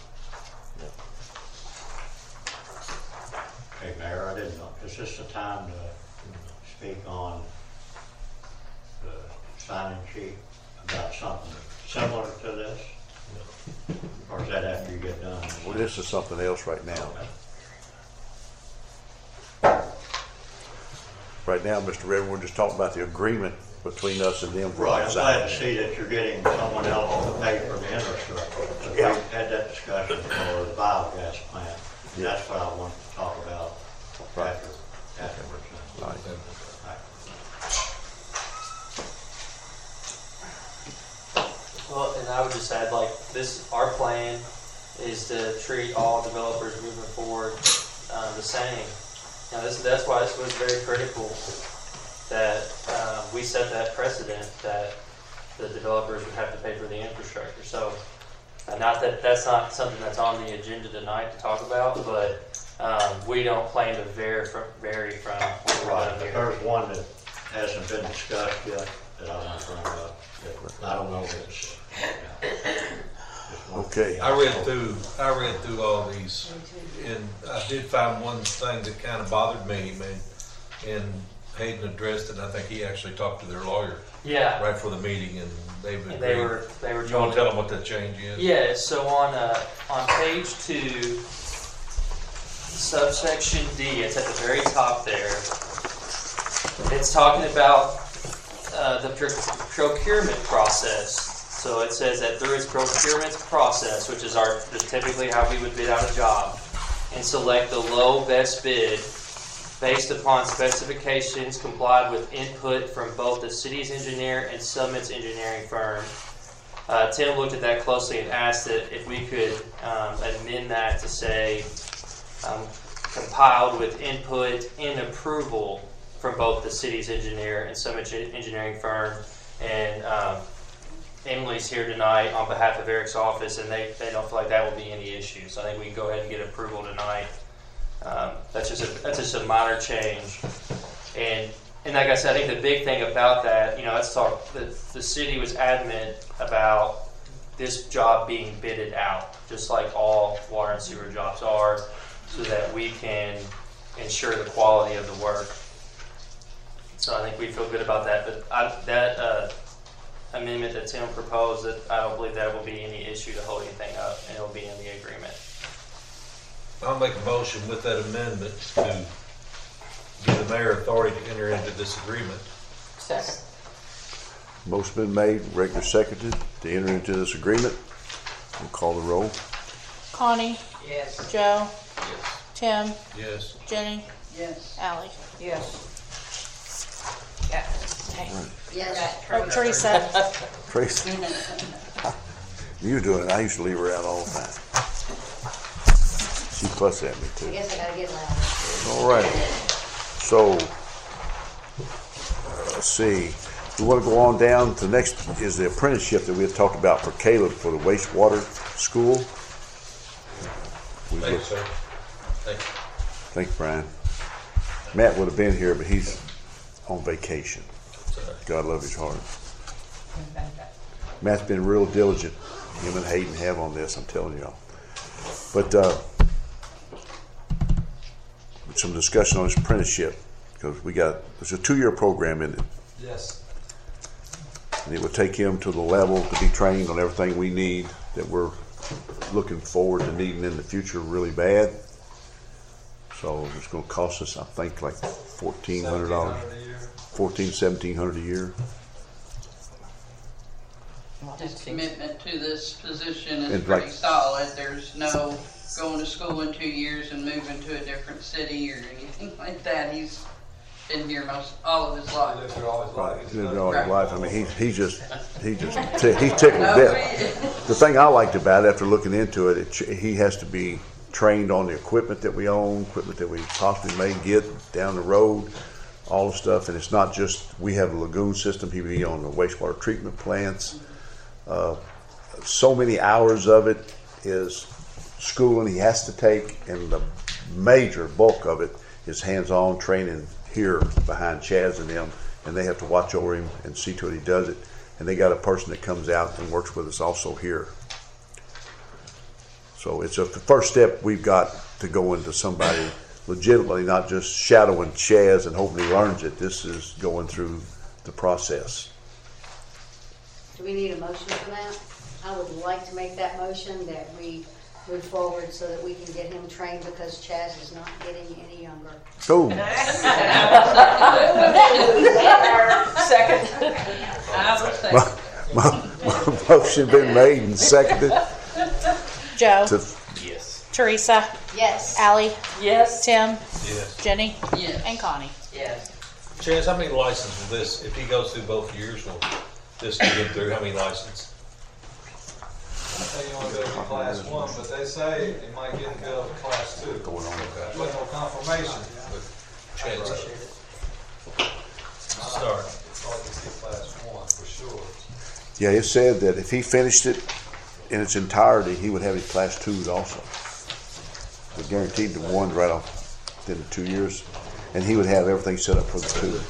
it Hey, Mayor, I didn't know, is this the time to speak on the sign-in sheet about something similar to this? Or is that after you get done? Well, this is something else right now. Right now, Mister Redmond, we're just talking about the agreement between us and them for Right, I'm glad to design. see that you're getting someone else to pay for the infrastructure. We Yeah. had that discussion for the biogas plant. Yeah. That's what I wanted to talk about Right. after, afterwards. Right. Well, and I would just add, like, this, our plan is to treat all developers moving forward, uh, the same. Now, this, that's why this was very critical that, uh, we set that precedent that the developers would have to pay for the infrastructure. So, uh, not that, that's not something that's on the agenda tonight to talk about, but, um, we don't plan to vary from, vary from what we're Right, doing but here. there's one that hasn't been discussed yet that I want to bring up. that I don't know if it's. Okay. I read through, I read through all these, and I did find one thing that kind of bothered me, man. And Hayden addressed it, and I think he actually talked to their lawyer Yeah. right before the meeting, and they've And agreed. they were, they were. You want told- to tell them what that change is? Yeah, so on, uh, on page two, subsection D, it's at the very top there. It's talking about, uh, the proc- procurement process. So it says that through its procurement process, which is our, typically how we would bid out a job, and select the low best bid based upon specifications complied with input from both the city's engineer and Summit's engineering firm. Uh, Tim looked at that closely and asked that if we could um, amend that to say um, compiled with input and approval from both the city's engineer and Summit engineering firm. And um, Emily's here tonight on behalf of Eric's office, and they, they don't feel like that will be any issue. So I think we can go ahead and get approval tonight. Um, that's just a, that's just a minor change. And and like I said, I think the big thing about that, you know, let's talk. The the city was adamant about this job being bidded out, just like all water and sewer jobs are, so that we can ensure the quality of the work. So I think we feel good about that. But I, that uh, amendment that Tim proposed, that I don't believe that will be any issue to hold anything up, and it will be in the agreement. I'll make a motion with that amendment to give the mayor authority to enter into this agreement. second. Motion been made, regular seconded, to enter into this agreement. We'll call the roll. Connie, Yes. Joe, Tim, Yes. Jenny, Yes. Allie. Yes. Yeah. Hey. Yes. Oh, Teresa. Tracy, You were doing it. I used to leave her out all the time. She fussed at me I too. guess I gotta get louder. All right. So, uh, let's see. We want to go on down to the next is the apprenticeship that we had talked about for Caleb for the wastewater school. We Thank you, looked- sir. Thank you. Thank you, Brian. Matt would have been here, but he's on vacation. God love his heart. Matt's been real diligent. Him and Hayden have on this, I'm telling y'all. But uh, some discussion on his apprenticeship because we got there's a two-year program in it, Yes. and it would take him to the level to be trained on everything we need that we're looking forward to needing in the future really bad. So it's going to cost us, I think, like fourteen hundred dollars, fourteen, seventeen hundred a year. His commitment to this position is And pretty like- solid. There's no going to school in two years and moving to a different city or anything like that. He's been here most, all of his life. Right, he's lived all his life. I mean, he's he just he just t- he's tickled to death. The thing I liked about it, after looking into it, it, ch- he has to be trained on the equipment that we own, equipment that we possibly may get down the road, all the stuff. And it's not just we have a lagoon system. He be on the wastewater treatment plants. Uh, so many hours of it is schooling he has to take, and the major bulk of it is hands-on training here behind Chaz and them, and they have to watch over him and see to it he does it. And they got a person that comes out and works with us also here. So it's a the first step we've got to go into somebody legitimately, not just shadowing Chaz and hoping he learns it. This is going through the process. Do we need a motion for that? I would like to make that motion that we move forward so that we can get him trained because Chaz is not getting any younger. Oh. Second. I will second. My, my, my motion been made and seconded. Joe. To, Yes. Teresa. Yes. Allie. Yes. Tim. Yes. Jenny. Yes. And Connie. Yes. Chaz, how many licenses will this, if he goes through both years, will this get him through? How many licenses? I think you want to go to class one, but they say you might get to go to class two. Going on. With no confirmation. Chance. Start. It's hard to get class one for sure. yeah, it said that if he finished it in its entirety, he would have his class twos also. We're guaranteed the one right off within the two years, and he would have everything set up for the two.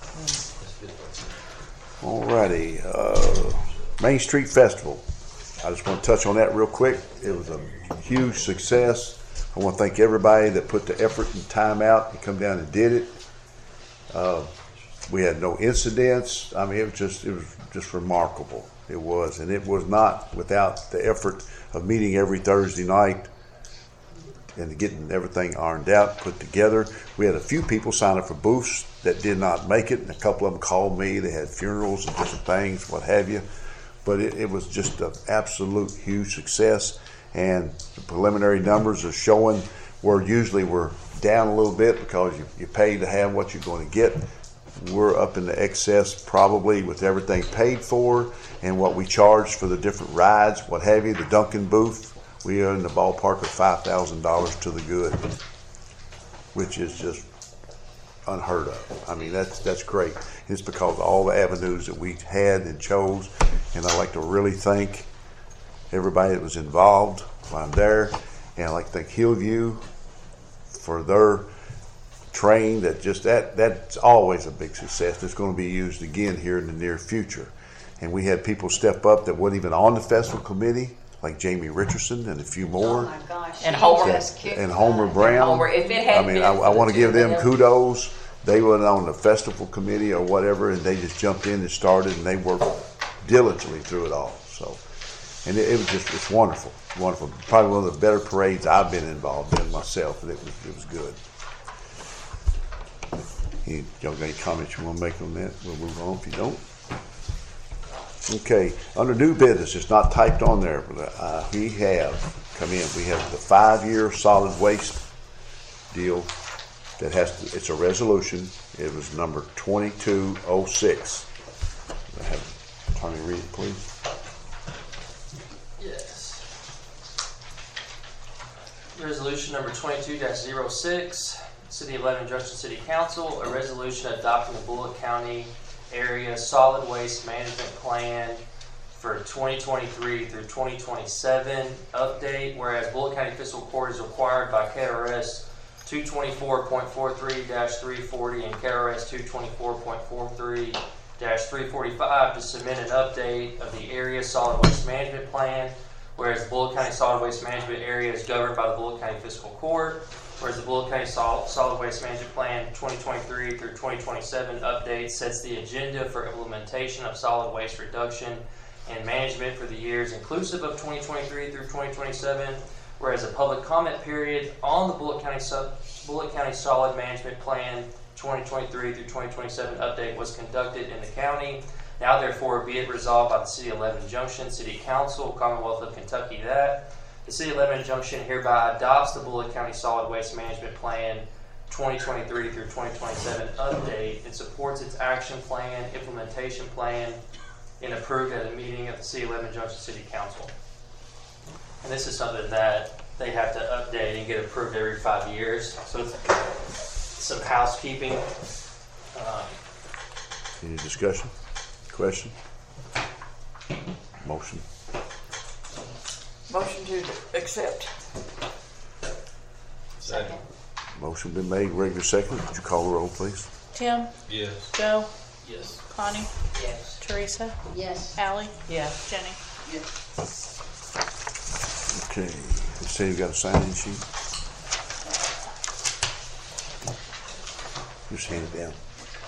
Alrighty, uh, Main Street Festival. I just want to touch on that real quick. It was a huge success. I want to thank everybody that put the effort and time out and come down and did it. Uh, we had no incidents. I mean, it was just it was just remarkable. It was, and it was not without the effort of meeting every Thursday night and getting everything ironed out, put together. We had a few people sign up for booths that did not make it, and a couple of them called me. They had funerals and different things, what have you. But it, it was just an absolute huge success, and the preliminary numbers are showing where usually we're down a little bit because you, you pay to have what you're going to get. We're up in the excess probably with everything paid for and what we charge for the different rides, what have you. The Duncan booth, we are in the ballpark of five thousand dollars to the good, which is just unheard of. I mean, that's that's great. It's because of all the avenues that we had and chose, and I'd like to really thank everybody that was involved while I'm there, and I'd like to thank Hillview for their train. That just that that's always a big success. That's going to be used again here in the near future, and we had people step up that weren't even on the festival committee, like Jamie Richardson and a few more. Oh my gosh. And he Homer. just kicked And Homer butt. Brown. Homer, if it hadn't I mean, been I, for I the want to two give of them them- kudos. They weren't on the festival committee or whatever, and they just jumped in and started, and they worked diligently through it all. So, and it, it was just it's wonderful, wonderful. Probably one of the better parades I've been involved in myself, and it was it was good. Any, y'all got any comments you want to make on that? We'll move on if you don't. Okay, under new business, it's not typed on there, but uh, we have come in. We have the five-year solid waste deal that has to, it's a resolution. It was number twenty-two oh six. I have Tony read it, please. Yeah, Resolution number twenty-two dash zero six, City of Lebanon Junction City Council, a resolution adopting the Bullock County Area Solid Waste Management Plan for twenty twenty-three through twenty twenty-seven update, whereas Bullock County Fiscal Court is required by K R S two twenty-four point four three dash three forty and K R S two twenty-four point four three dash three forty-five to submit an update of the Area Solid Waste Management Plan, whereas the Bullock County Solid Waste Management Area is governed by the Bullock County Fiscal Court, whereas the Bullock County Sol- Solid Waste Management Plan twenty twenty-three through twenty twenty-seven update sets the agenda for implementation of solid waste reduction and management for the years inclusive of twenty twenty-three through twenty twenty-seven, whereas a public comment period on the Bullock County, Sub- Bullock County Solid Management Plan twenty twenty-three through twenty twenty-seven update was conducted in the county. Now therefore be it resolved by the City of Lebanon Junction City Council, Commonwealth of Kentucky, that the City of Lebanon Junction hereby adopts the Bullock County Solid Waste Management Plan twenty twenty-three through twenty twenty-seven update and supports its action plan, implementation plan, and approved at a meeting of the City of Lebanon Junction City Council. And this is something that they have to update and get approved every five years. So it's some housekeeping. Um, Any discussion? Question? Motion? Motion to accept. Second. Motion been made, regular second. Would you call the roll, please? Tim, Yes. Joe, yes. Connie, Yes. Teresa, Yes. Allie, Yes. Jenny. Okay, you say you got a sign-in sheet? Just hand it down.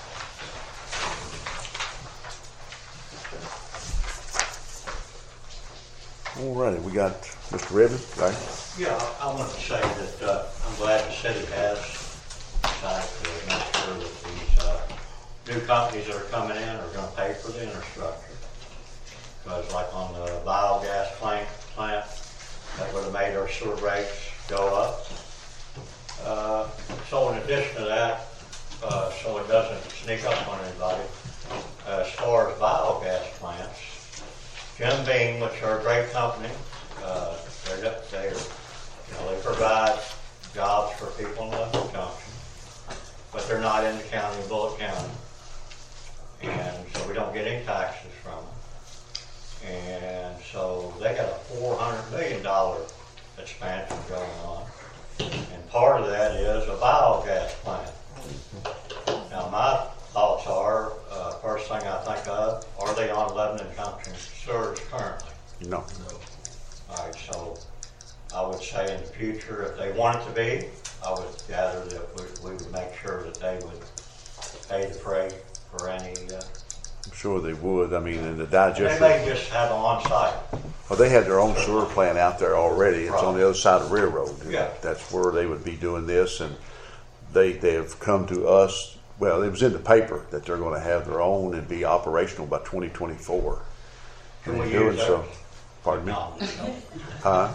All righty, we got Mister Redmond, right? Yeah, I want to say that uh, I'm glad the city has decided to make sure that these uh, new companies that are coming in are going to pay for the infrastructure. Because like on the biogas plant, plant that would have made our sewer rates go up. Uh, so in addition to that, uh, so it doesn't sneak up on anybody, uh, as far as biogas plants, Jim Beam, which are a great company, uh, they're, they're, you know, they provide jobs for people in Lebanon Junction, but they're not in the county of Bullock County, and so we don't get any taxes from them. And so they got a four hundred million dollars expansion going on, and part of that is a biogas plant. Now my thoughts are, uh, first thing I think of, are they on Lebanon Junction sewers currently? No. All right, so I would say in the future, if they want it to be, I would gather that we, we would make sure that they would pay the freight for any. Uh, I'm sure they would. I mean, in the they digester. may just have them on site. Well, they have their own sewer plant out there already. It's Right. on the other side of the railroad. Yeah. That's where they would be doing this, and they they have come to us. Well, it was in the paper that they're going to have their own and be operational by twenty twenty-four. Can And we in doing use so, theirs? pardon me. No, no. Huh?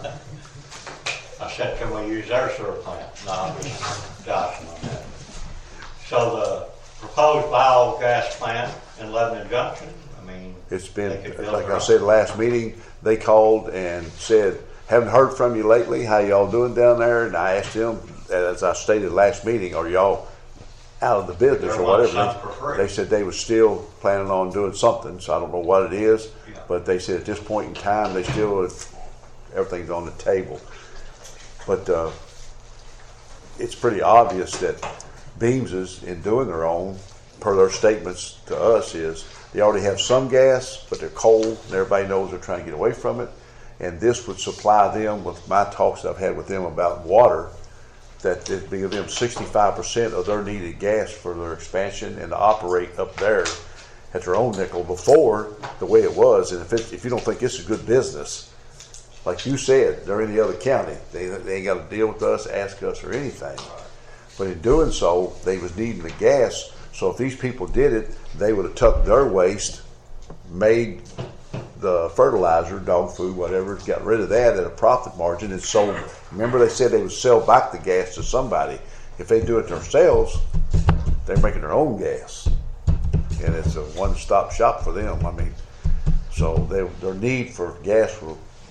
I said, can we use their sewer plant? No, I'm just joshing on that. So the proposed biogas plant in Lebanon Junction, I mean, It's been, they could build like their I own. said last meeting, they called and said, haven't heard from you lately. How y'all doing down there? And I asked them, as I stated last meeting, are y'all out of the business They're or wanting whatever? something for free. They said they were still planning on doing something, so I don't know what it is. Yeah. But they said at this point in time, they still, everything's on the table. But uh, it's pretty obvious that Beams's, in doing their own, per their statements to us, is they already have some gas, but they're cold, and everybody knows they're trying to get away from it. And this would supply them with my talks I've had with them about water, that it'd give them sixty-five percent of their needed gas for their expansion and to operate up there at their own nickel. Before, the way it was, and if, it, if you don't think this is good business, like you said, they're in the other county. They, they ain't got to deal with us, ask us, or anything. But in doing so, they was needing the gas. So if these people did it, they would have tucked their waste, made the fertilizer, dog food, whatever, got rid of that at a profit margin and sold. Remember they said they would sell back the gas to somebody. If they do it themselves, they're making their own gas. And it's a one-stop shop for them. I mean, so they, their need for gas will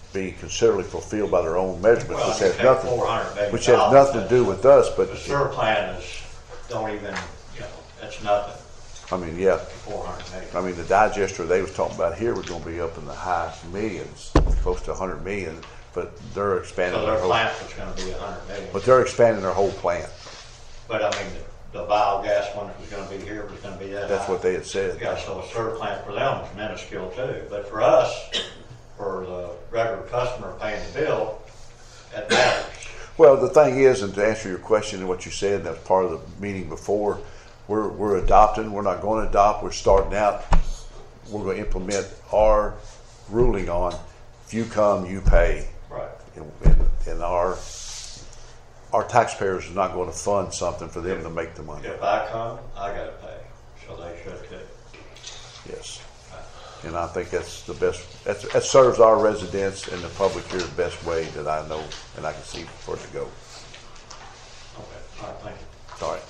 being considerably fulfilled by their own measurements, Well, which you has take nothing, four hundred million which has dollars, nothing to do with us, but, The sewer plant is, don't even, you know, that's nothing, I mean, yeah. four hundred million. I mean, the digester they was talking about here was gonna be up in the high millions, close to a hundred million, but they're expanding So their their whole, plant was gonna be a hundred million. but they're expanding their whole plant. But I mean, the, the biogas one that was gonna be here was gonna be that That's high. what they had said. Yeah, so a sewer plant for them is minuscule too, but for us, for the regular customer paying the bill, that matters. Well, the thing is, and to answer your question and what you said, that's part of the meeting before, we're, we're adopting, we're not going to adopt, we're starting out, we're going to implement our ruling on, if you come, you pay. Right. And, and, and our, our taxpayers are not going to fund something for them to make the money. If I come, I gotta pay, so they should too. Yes. And I think that's the best, that's, that serves our residents and the public here the best way that I know and I can see for it to go. Okay, all right, thank you. All right.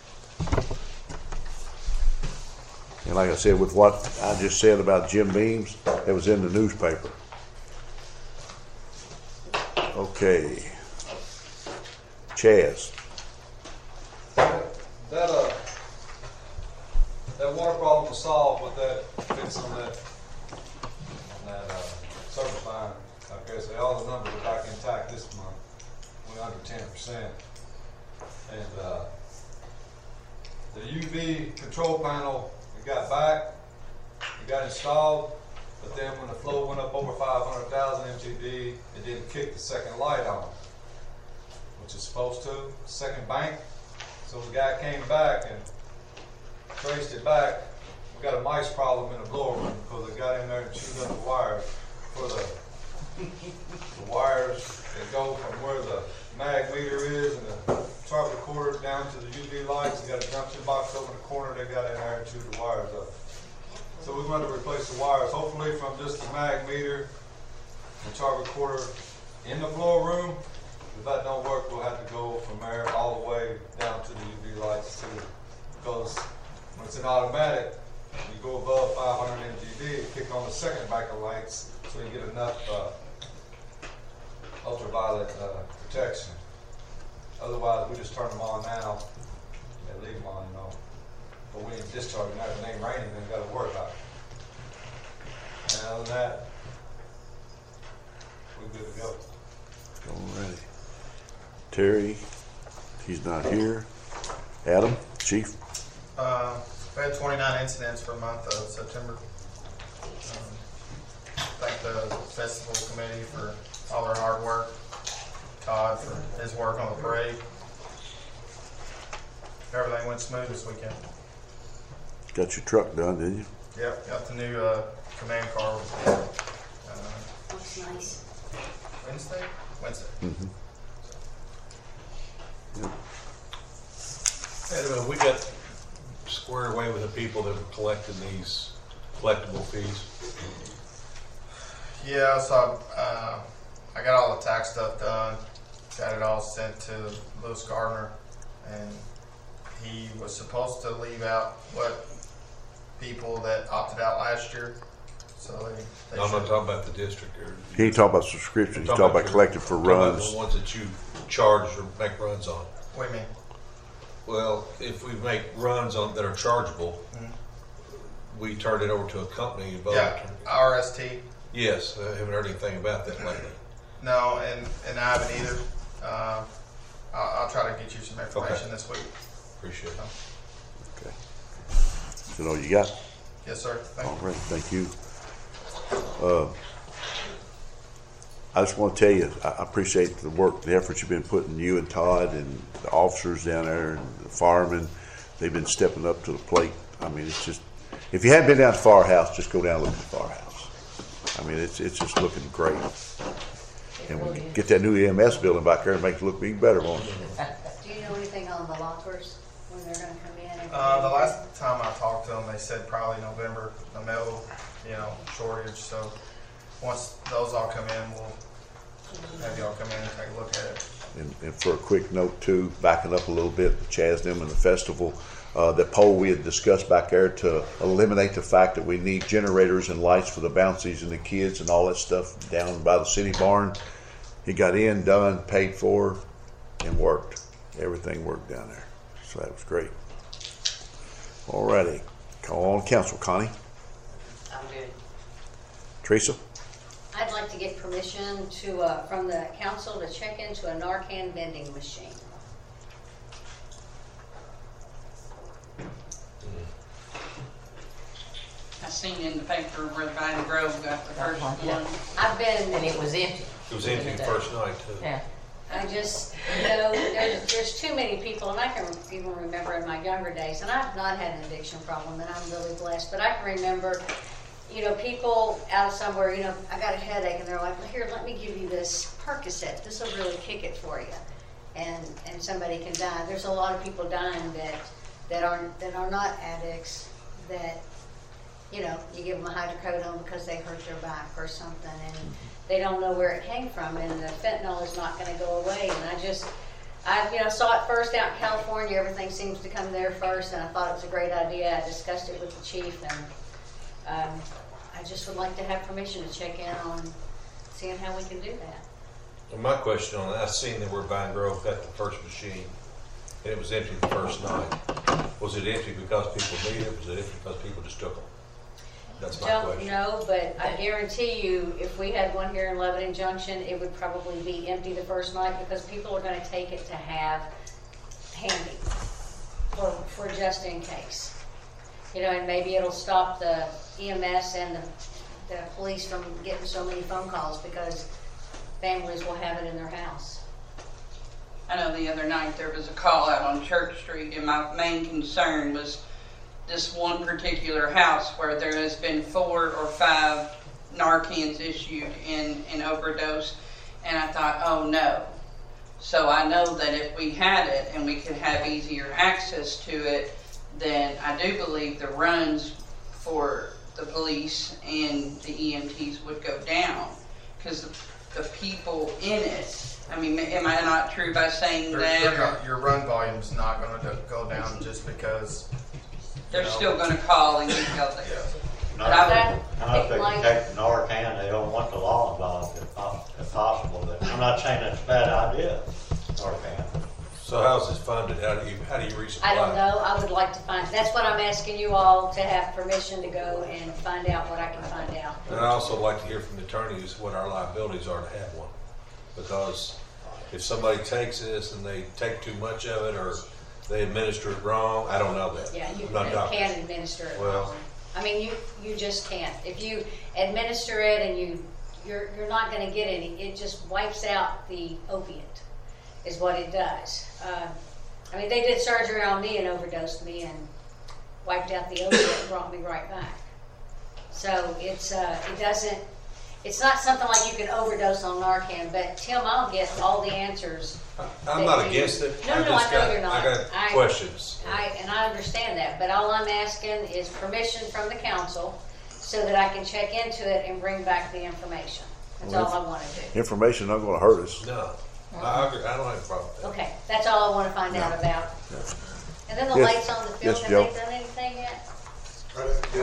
And like I said, with what I just said about Jim Beams, it was in the newspaper. Okay. Chaz. That, uh, that water problem was solved with that fix on that, on that, uh, service line. Okay, so all the numbers are back intact this month. We're under ten percent. And, uh, the U V control panel, it got back, it got installed, but then when the flow went up over five hundred thousand M T D, it didn't kick the second light on, which it's supposed to, second bank. So the guy came back and traced it back. We got a mice problem in the blower room because they got in there and chewed up the wires for the, the wires that go from where the mag meter is and the chart recorder down to the U V lights. They got a junction box over in the corner. They got in there and chewed the wires up. So we're going to replace the wires, hopefully from just the mag meter and chart recorder in the blower room. If that don't work, we'll have to go from there all the way down to the U V lights too. Because when it's an automatic, you go above five hundred M G D, kick on the second bank of lights so you get enough uh, ultraviolet uh, protection. Otherwise, we just turn them on now and leave them on, you know. But we ain't discharging that. If it ain't raining, then you got to worry about it. And other than that, we're good to go. Alrighty. Terry, he's not here. Adam, Chief. Uh, we had twenty-nine incidents for the month of September. Um, thank the festival committee for all their hard work. Todd for his work on the parade. Everything went smooth this weekend. Got your truck done, didn't you? Yep, got the new uh, command car. Uh, Looks nice. Wednesday? Wednesday. Mm-hmm. Anyway, we got squared away with the people that were collecting these collectible fees. Yeah, so uh, I got all the tax stuff done, got it all sent to Lewis Gardner, and he was supposed to leave out what people that opted out last year. So they, they No, I'm not should- talking about the district. Or, He ain't talking about subscription. He's talking about your- collecting for I'm talking about runs. The ones that you charge or make runs on. What do you mean? Well, if we make runs on that are chargeable, Mhm. we turn it over to a company involved. Yeah, R S T. Yes, I haven't heard anything about that lately. No, and, and I haven't either. Uh, I'll, I'll try to get you some information Okay. this week. Appreciate it. Okay. Is that all you got? Yes, sir. Thank All you. right, thank you. Uh, I just want to tell you, I I appreciate the work, the efforts you've been putting, you and Todd and the officers down there and the firemen. They've been stepping up to the plate. I mean, it's just, if you haven't been down to Firehouse, just go down and look at the Firehouse. I mean, it's, it's just looking great. And we get that new E M S building back there and make it look even better, won't it? Do you know anything on the lockers, when they're gonna come in? and- Uh, the last time I talked to them, they said probably November, the metal, you know, shortage. So once those all come in, we'll have y'all come in and take a look at it. and, and for a quick note too, backing up a little bit, Chasm and the festival, uh, the pole we had discussed back there to eliminate the fact that we need generators and lights for the bouncies and the kids and all that stuff down by the city barn. He got in, done, paid for, and worked. Everything worked down there. So that was great. Alrighty. Call on council. Connie? I'm good. Teresa? I'd like to get permission to, uh, from the council to check into a Narcan vending machine. I seen in the paper where Vine Grove got the first one. I've been. And it was empty. It was empty the first night too. Yeah. I just, you know, there's, there's too many people, and I can even remember in my younger days, and I've not had an addiction problem, and I'm really blessed, but I can remember, you know, people out of somewhere, you know, I got a headache, and they're like, well, here, let me give you this Percocet. This will really kick it for you. And and somebody can die. There's a lot of people dying that, that, are, that are not addicts, that, you know, you give them a hydrocodone because they hurt their back or something, and they don't know where it came from, and the fentanyl is not going to go away. And I just, I you know saw it first out in California. Everything seems to come there first, and I thought it was a great idea. I discussed it with the chief, and um, I just would like to have permission to check in on seeing how we can do that. Well, my question on that, I seen that where Vine Grove got the first machine, and it was empty the first night. Was it empty because people needed it? Was it empty because people just took them? That's my Don't question. know, but I guarantee you, if we had one here in Lebanon Junction, it would probably be empty the first night because people are going to take it to have handy for, for just in case. You know, and maybe it'll stop the E M S and the, the police from getting so many phone calls because families will have it in their house. I know the other night there was a call out on Church Street, and my main concern was this one particular house where there has been four or five Narcans issued in an overdose, and I thought, oh no. So I know that if we had it and we could have easier access to it, then I do believe the runs for the police and the E M Ts would go down, because the, the people in it, I mean, am I not true by saying They're- that? they're or- not- Your run volume's not gonna go down just because. They're you know, still going to call and get out there. Not But I if would they- not if take they my- can take the Narcan, they don't want the law involved if pos- if possible. But I'm not saying that's a bad idea, Narcan. So how's this funded? How do you, how do you resupply? I don't know. I would like to find, that's what I'm asking you all to have permission to go and find out what I can find out. And I also like to hear from the attorneys what our liabilities are to have one. Because if somebody takes this and they take too much of it or they administer it wrong, I don't know that. Yeah, you I'm not a doctor. can't administer it Well- wrong. I mean, you, you just can't. If you administer it and you, you're, you're not gonna get any, it just wipes out the opiate, is what it does. Uh, I mean, they did surgery on me and overdosed me and wiped out the opiate and brought me right back. So it's, uh, it doesn't, it's not something like you can overdose on Narcan, but Tim, I'll get all the answers. I'm that not you- against it. No, I no, just I know got- you're not. I got questions. I, and I understand that, but all I'm asking is permission from the council so that I can check into it and bring back the information. That's all I want to do. Information not going to hurt us. No, I agree. I don't have a problem with that. Okay, that's all I want to find out about. And then the Yes. lights on the field, Yes, have Joe. they done anything yet? Right, yeah.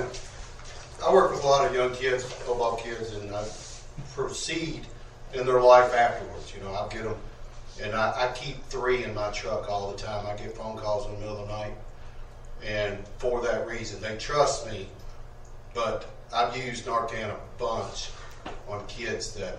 I work with a lot of young kids, football kids, and I proceed in their life afterwards. You know, I get them, and I, I keep three in my truck all the time. I get phone calls in the middle of the night, and for that reason, they trust me. But I've used Narcan a bunch on kids that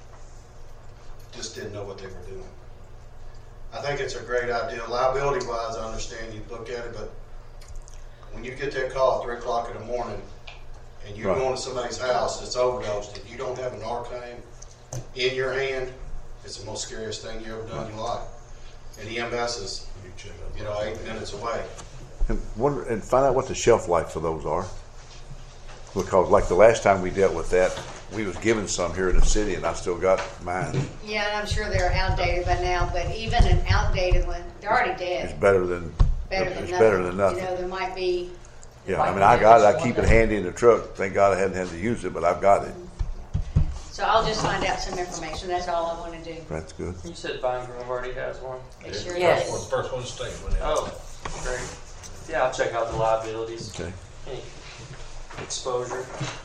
just didn't know what they were doing. I think it's a great idea. Liability-wise, I understand you look at it, but when you get that call at three o'clock in the morning and you're Right. going to somebody's house that's overdosed and you don't have a Narcan in your hand, it's the most scariest thing you ever done in your life. And E M S is, you know, eight minutes away. And wonder, and find out what the shelf life for those are. Because like the last time we dealt with that, we was given some here in the city and I still got mine. Yeah, and I'm sure they're outdated by now, but even an outdated one, they're already It's dead. better than, Better than it's nothing. better than nothing. You know, there might be. Yeah, I mean, I got it. I keep it handy in the truck. Thank God I hadn't had to use it, but I've got it. So I'll just find out some information, that's all I want to do. That's good. You said Vine Grove already has one. They sure Yes. does. First one, first one state went in. Oh, great. Yeah, I'll check out the liabilities. Okay. Any exposure.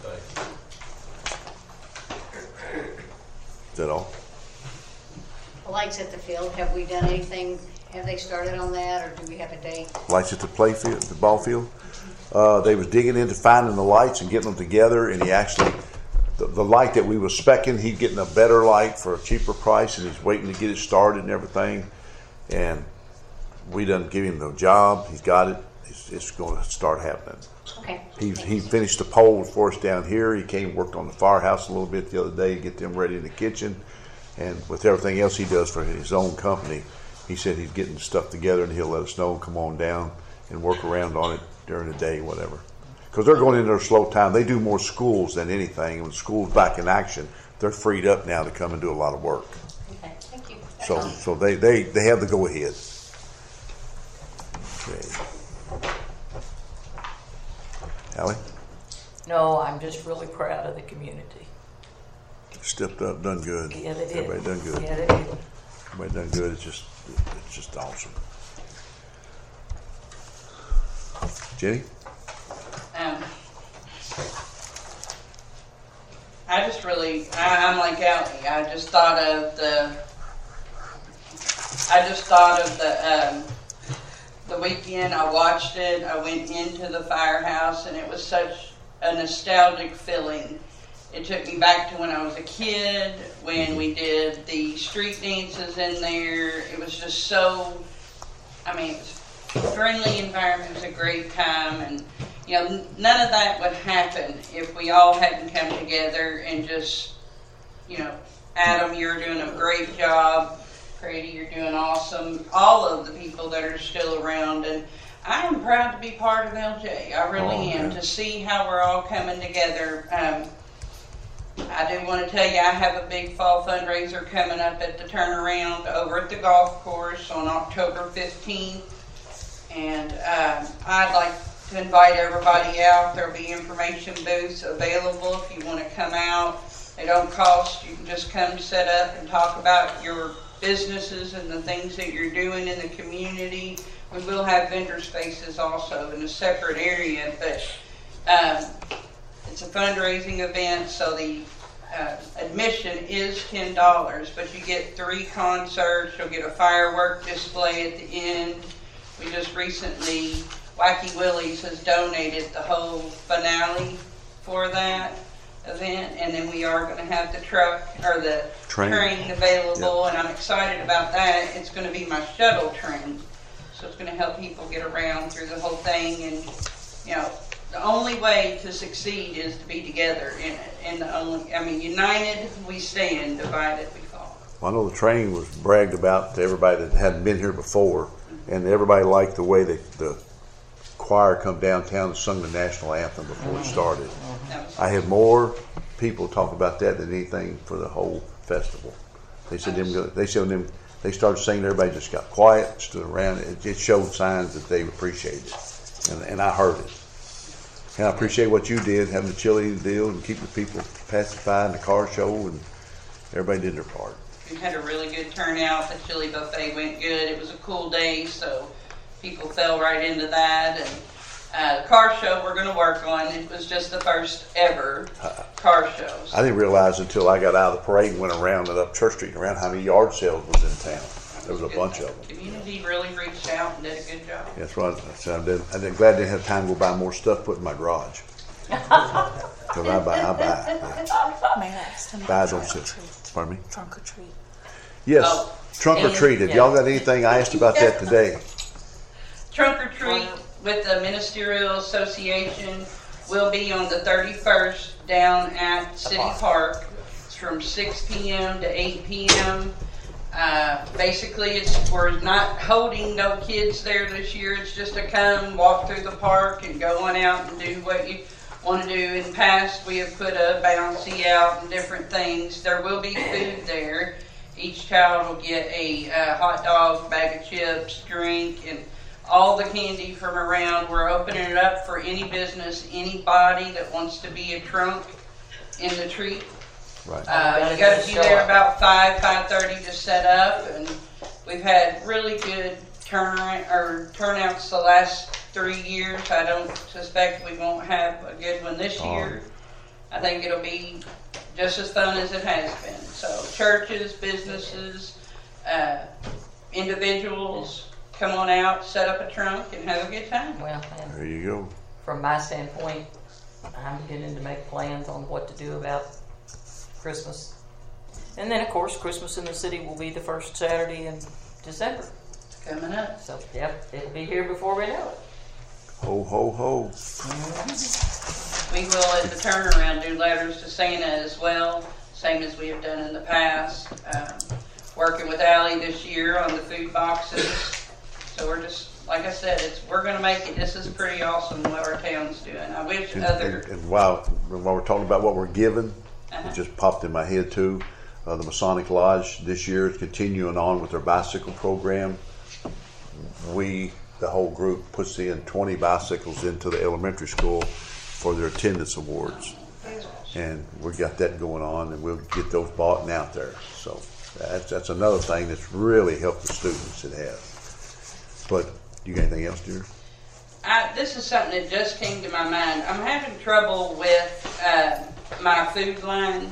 Is that all? Lights at the field, have we done anything, have they started on that, or do we have a date? Lights at the play field, the ball field. Uh, they was digging into finding the lights and getting them together, and he actually, the, the light that we was spec'ing, he's getting a better light for a cheaper price, and he's waiting to get it started and everything. And we done give him the job. He's got it. It's, it's going to start happening. Okay. He he finished the poles for us down here. He came and worked on the firehouse a little bit the other day to get them ready in the kitchen. And with everything else he does for his own company, he said he's getting stuff together and he'll let us know and come on down and work around on it during the day, whatever. Because they're going into their slow time. They do more schools than anything. When school's back in action, they're freed up now to come and do a lot of work. Okay, thank you. So so they, they, they have the go ahead. Okay. Allie? No, I'm just really proud of the community. Stepped up, done good. Yeah, they did. Everybody done good. Yeah, they did. Everybody done good. It's just, it's just awesome. Jenny? Um, I just really, I, I'm like Allie. I just thought of the, I just thought of the, um, the weekend I watched it. I went into the firehouse and it was such a nostalgic feeling. It took me back to when I was a kid, when we did the street dances in there. It was just so, I mean, it was a friendly environment. It was a great time. And, you know, none of that would happen if we all hadn't come together and just, you know, Adam, you're doing a great job. Grady, you're doing awesome. All of the people that are still around. And I am proud to be part of L J. I really Oh, am. yeah. To see how we're all coming together. Um, I do want to tell you I have a big fall fundraiser coming up at the turnaround over at the golf course on October fifteenth. And um, I'd like to invite everybody out. There'll be information booths available if you want to come out. They don't cost. You can just come set up and talk about your businesses and the things that you're doing in the community. We will have vendor spaces also in a separate area, but um, it's a fundraising event, so the uh, admission is ten dollars, but you get three concerts. You'll get a firework display at the end. We just recently, Wacky Willie's has donated the whole finale for that event, and then we are going to have the truck or the Train. train available, and I'm excited about that. It's going to be my shuttle train, so it's going to help people get around through the whole thing. And you know, the only way to succeed is to be together in it. And the only, I mean, united we stand, divided we fall. Well, I know the train was bragged about to everybody that hadn't been here before, and everybody liked the way that the choir come downtown and sung the national anthem before it started. I had more people talk about that than anything for the whole festival. They said them. go- They said them. They started singing. Everybody just got quiet, stood around. It, it showed signs that they appreciated it, and, and I heard it. And I appreciate what you did, having the chili deal and keeping the people pacified in the car show, and everybody did their part. We had a really good turnout. The chili buffet went good. It was a cool day, so people fell right into that. And uh, the car show we're going to work on. It was just the first ever car show. I didn't realize until I got out of the parade and went around and up Church Street and around how many yard sales was in town. There was a bunch of them. Community really reached out and did a good job. That's right. I said, I did, I did, glad I didn't have time to go buy more stuff to put in my garage. Because I buy, I buy. May I ask them? Buys on sale. Pardon me? Trunk or treat. Yes, Oh, trunk or and- treat. Have y'all got anything? I asked about that today. Trunk or treat with the Ministerial Association will be on the thirty-first down at City Park. It's from six p.m. to eight p.m. Uh, basically, it's we're not holding no kids there this year. It's just to come, walk through the park, and go on out and do what you want to do. In the past, we have put a bouncy out and different things. There will be food there. Each child will get a uh, hot dog, bag of chips, drink, and all the candy from around. We're opening it up for any business, anybody that wants to be a trunk in the treat Right. Uh, you gotta be there about five, five thirty to set up, and we've had really good turnaround, or turnouts the last three years. I don't suspect we won't have a good one this year. I think it'll be just as fun as it has been. So churches, businesses, uh, individuals, come on out, set up a trunk, and have a good time. Well, and There you go. from my standpoint, I'm beginning to make plans on what to do about Christmas. And then, of course, Christmas in the city will be the first Saturday in December. Coming up. So, yep, it'll be here before we know it. Ho, ho, ho. We will, at the turnaround, do letters to Santa as well, same as we have done in the past. Um, working with Allie this year on the food boxes. So we're just, like I said, it's we're going to make it. This is pretty awesome what our town's doing. I wish And, other. and, and while, while we're talking about what we're giving, Uh-huh. it just popped in my head too. Uh, the Masonic Lodge this year is continuing on with their bicycle program. We, the whole group, puts in twenty bicycles into the elementary school for their attendance awards. And we've got that going on, and we'll get those bought and out there. So that's, that's another thing that's really helped the students it has. But you got anything else, dear? I, this is something that just came to my mind. I'm having trouble with uh, my food line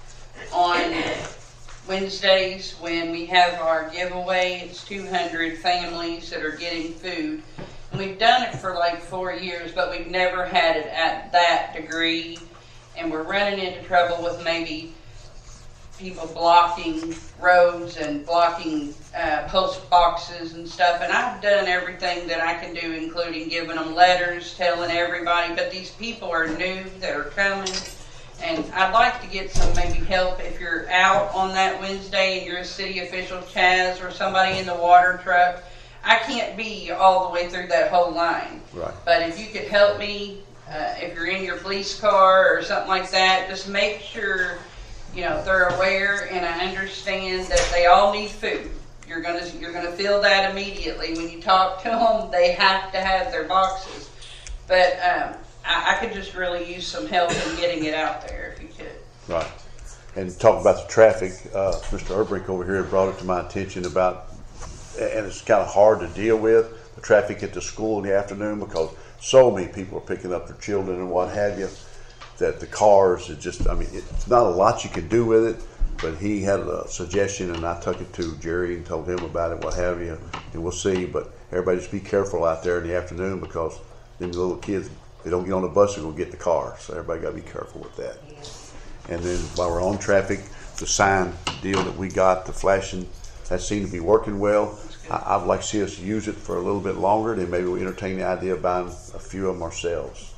on Wednesdays when we have our giveaway. It's two hundred families that are getting food. And we've done it for like four years, but we've never had it at that degree. And we're running into trouble with maybe people blocking roads and blocking uh, post boxes and stuff. And I've done everything that I can do, including giving them letters, telling everybody. But these people are new that are coming. And I'd like to get some maybe help if you're out on that Wednesday and you're a city official, Chaz, or somebody in the water truck. I can't be all the way through that whole line. Right. But if you could help me, uh, if you're in your police car or something like that, just make sure, you know, they're aware and I understand that they all need food. You're gonna you're gonna feel that immediately when you talk to them. They have to have their boxes. But um, I, I could just really use some help in getting it out there if you could. Right. And talk about the traffic. Uh, Mister Erbrink over here brought it to my attention about, and it's kind of hard to deal with, the traffic at the school in the afternoon because so many people are picking up their children and what have you, that the cars, it just, I mean, it's not a lot you can do with it, but he had a suggestion and I took it to Jerry and told him about it, what have you, and we'll see. But everybody just be careful out there in the afternoon because them little kids, they don't get on the bus, they're going to get the car. So everybody got to be careful with that. And then while we're on traffic, the sign deal that we got, the flashing, that seemed to be working well. I, I'd like to see us use it for a little bit longer, then maybe we'll entertain the idea of buying a few of them ourselves.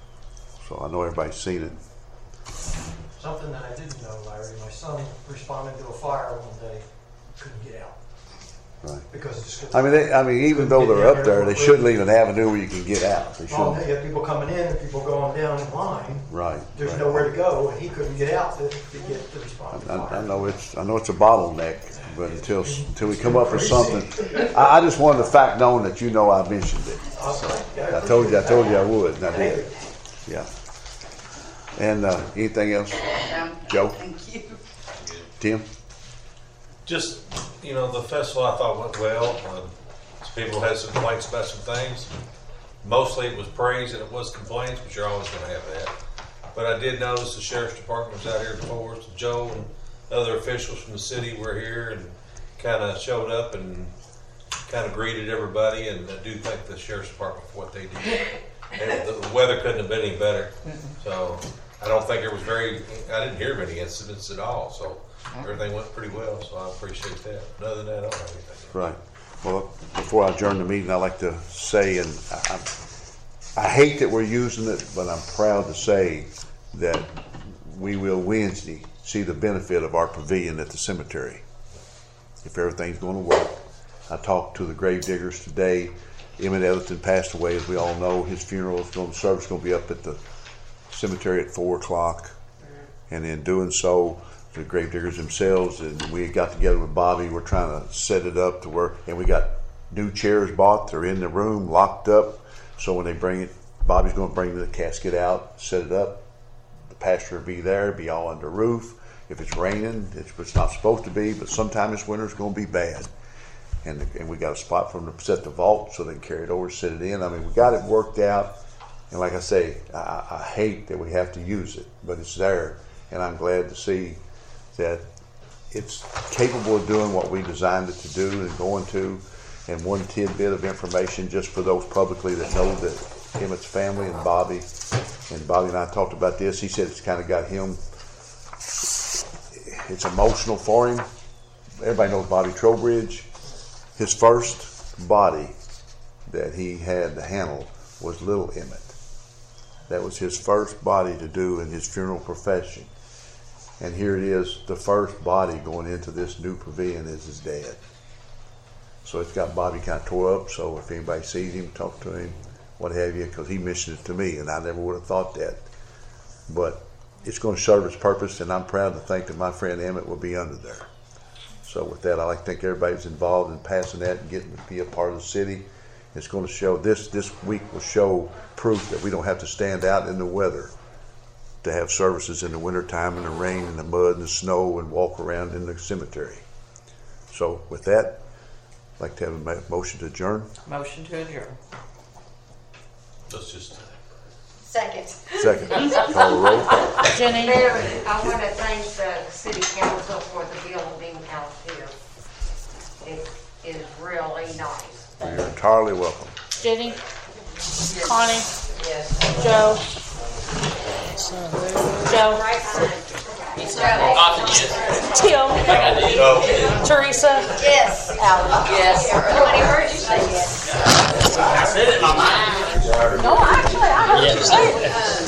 So I know everybody's seen it. Something that I didn't know, Larry, my son responded to a fire one day, couldn't get out. Right. Because it's I mean, they, I mean, even though they're up there, they should leave an avenue where you can get out. They Well, shouldn't. you have people coming in and people going down in line. Right. There's right. nowhere to go, and he couldn't get out to, to get the response. I, I know it's I know it's a bottleneck, but until until we come up with something, I, I just wanted the fact known that you know I mentioned it. So I told you I told you I would, and I did. Yeah. And uh, anything else, Joe? Thank you. Tim? Just, you know, the festival I thought went well. Uh, some people had some complaints about some things. Mostly it was praise and it was complaints, but you're always going to have that. But I did notice the sheriff's department was out here before us. Joe and other officials from the city were here and kind of showed up and kind of greeted everybody. And I do thank the sheriff's department for what they did. And the weather couldn't have been any better. So I don't think there was very, I didn't hear of any incidents at all. So everything went pretty well. So I appreciate that. But other than that, I don't have anything. Right. Well, before I adjourn the meeting, I'd like to say, and I, I, I hate that we're using it, but I'm proud to say that we will Wednesday see the benefit of our pavilion at the cemetery. If everything's going to work. I talked to the grave diggers today. Emmett Elliston passed away, as we all know. His funeral is going, the service is going to be up at the cemetery at four o'clock. And in doing so, the grave diggers themselves, and we got together with Bobby. We're trying to set it up to where, and we got new chairs bought. They're in the room, locked up. So when they bring it, Bobby's going to bring the casket out, set it up. The pastor will be there, be all under roof. If it's raining, it's, it's not supposed to be, but sometime this winter's gonna be bad. And, and we got a spot for them to set the vault so they can carry it over, sit it in. I mean, we got it worked out. And like I say, I, I hate that we have to use it, but it's there. And I'm glad to see that it's capable of doing what we designed it to do and going to. And one tidbit of information just for those publicly that know that Emmett's family and Bobby, and Bobby and I talked about this, he said it's kind of got him, it's emotional for him. Everybody knows Bobby Trowbridge. His first body that he had to handle was little Emmett. That was his first body to do in his funeral profession. And here it is, the first body going into this new pavilion is his dad. So it's got Bobby kind of tore up, so if anybody sees him, talk to him, what have you, because he mentioned it to me, and I never would have thought that. But it's going to serve its purpose, and I'm proud to think that my friend Emmett will be under there. So with that, I'd like to thank everybody who's involved in passing that and getting to be a part of the city. It's going to show, this, this week will show proof that we don't have to stand out in the weather to have services in the wintertime, in the rain, in the mud, and the snow, and walk around in the cemetery. So with that, I'd like to have a ma- motion to adjourn. Motion to adjourn. Let's just. Second. Second. Call the roll. Jenny? Mayor, I want to thank the city council for the building out here. It is really nice. You're entirely welcome. Jenny? Yes. Connie? Yes. Joe? Joe? Right behind you. Tim? No. Teresa? Yes. Alan? Yes. Nobody heard you say yes. I said it in my mind. No, actually, I heard you say it.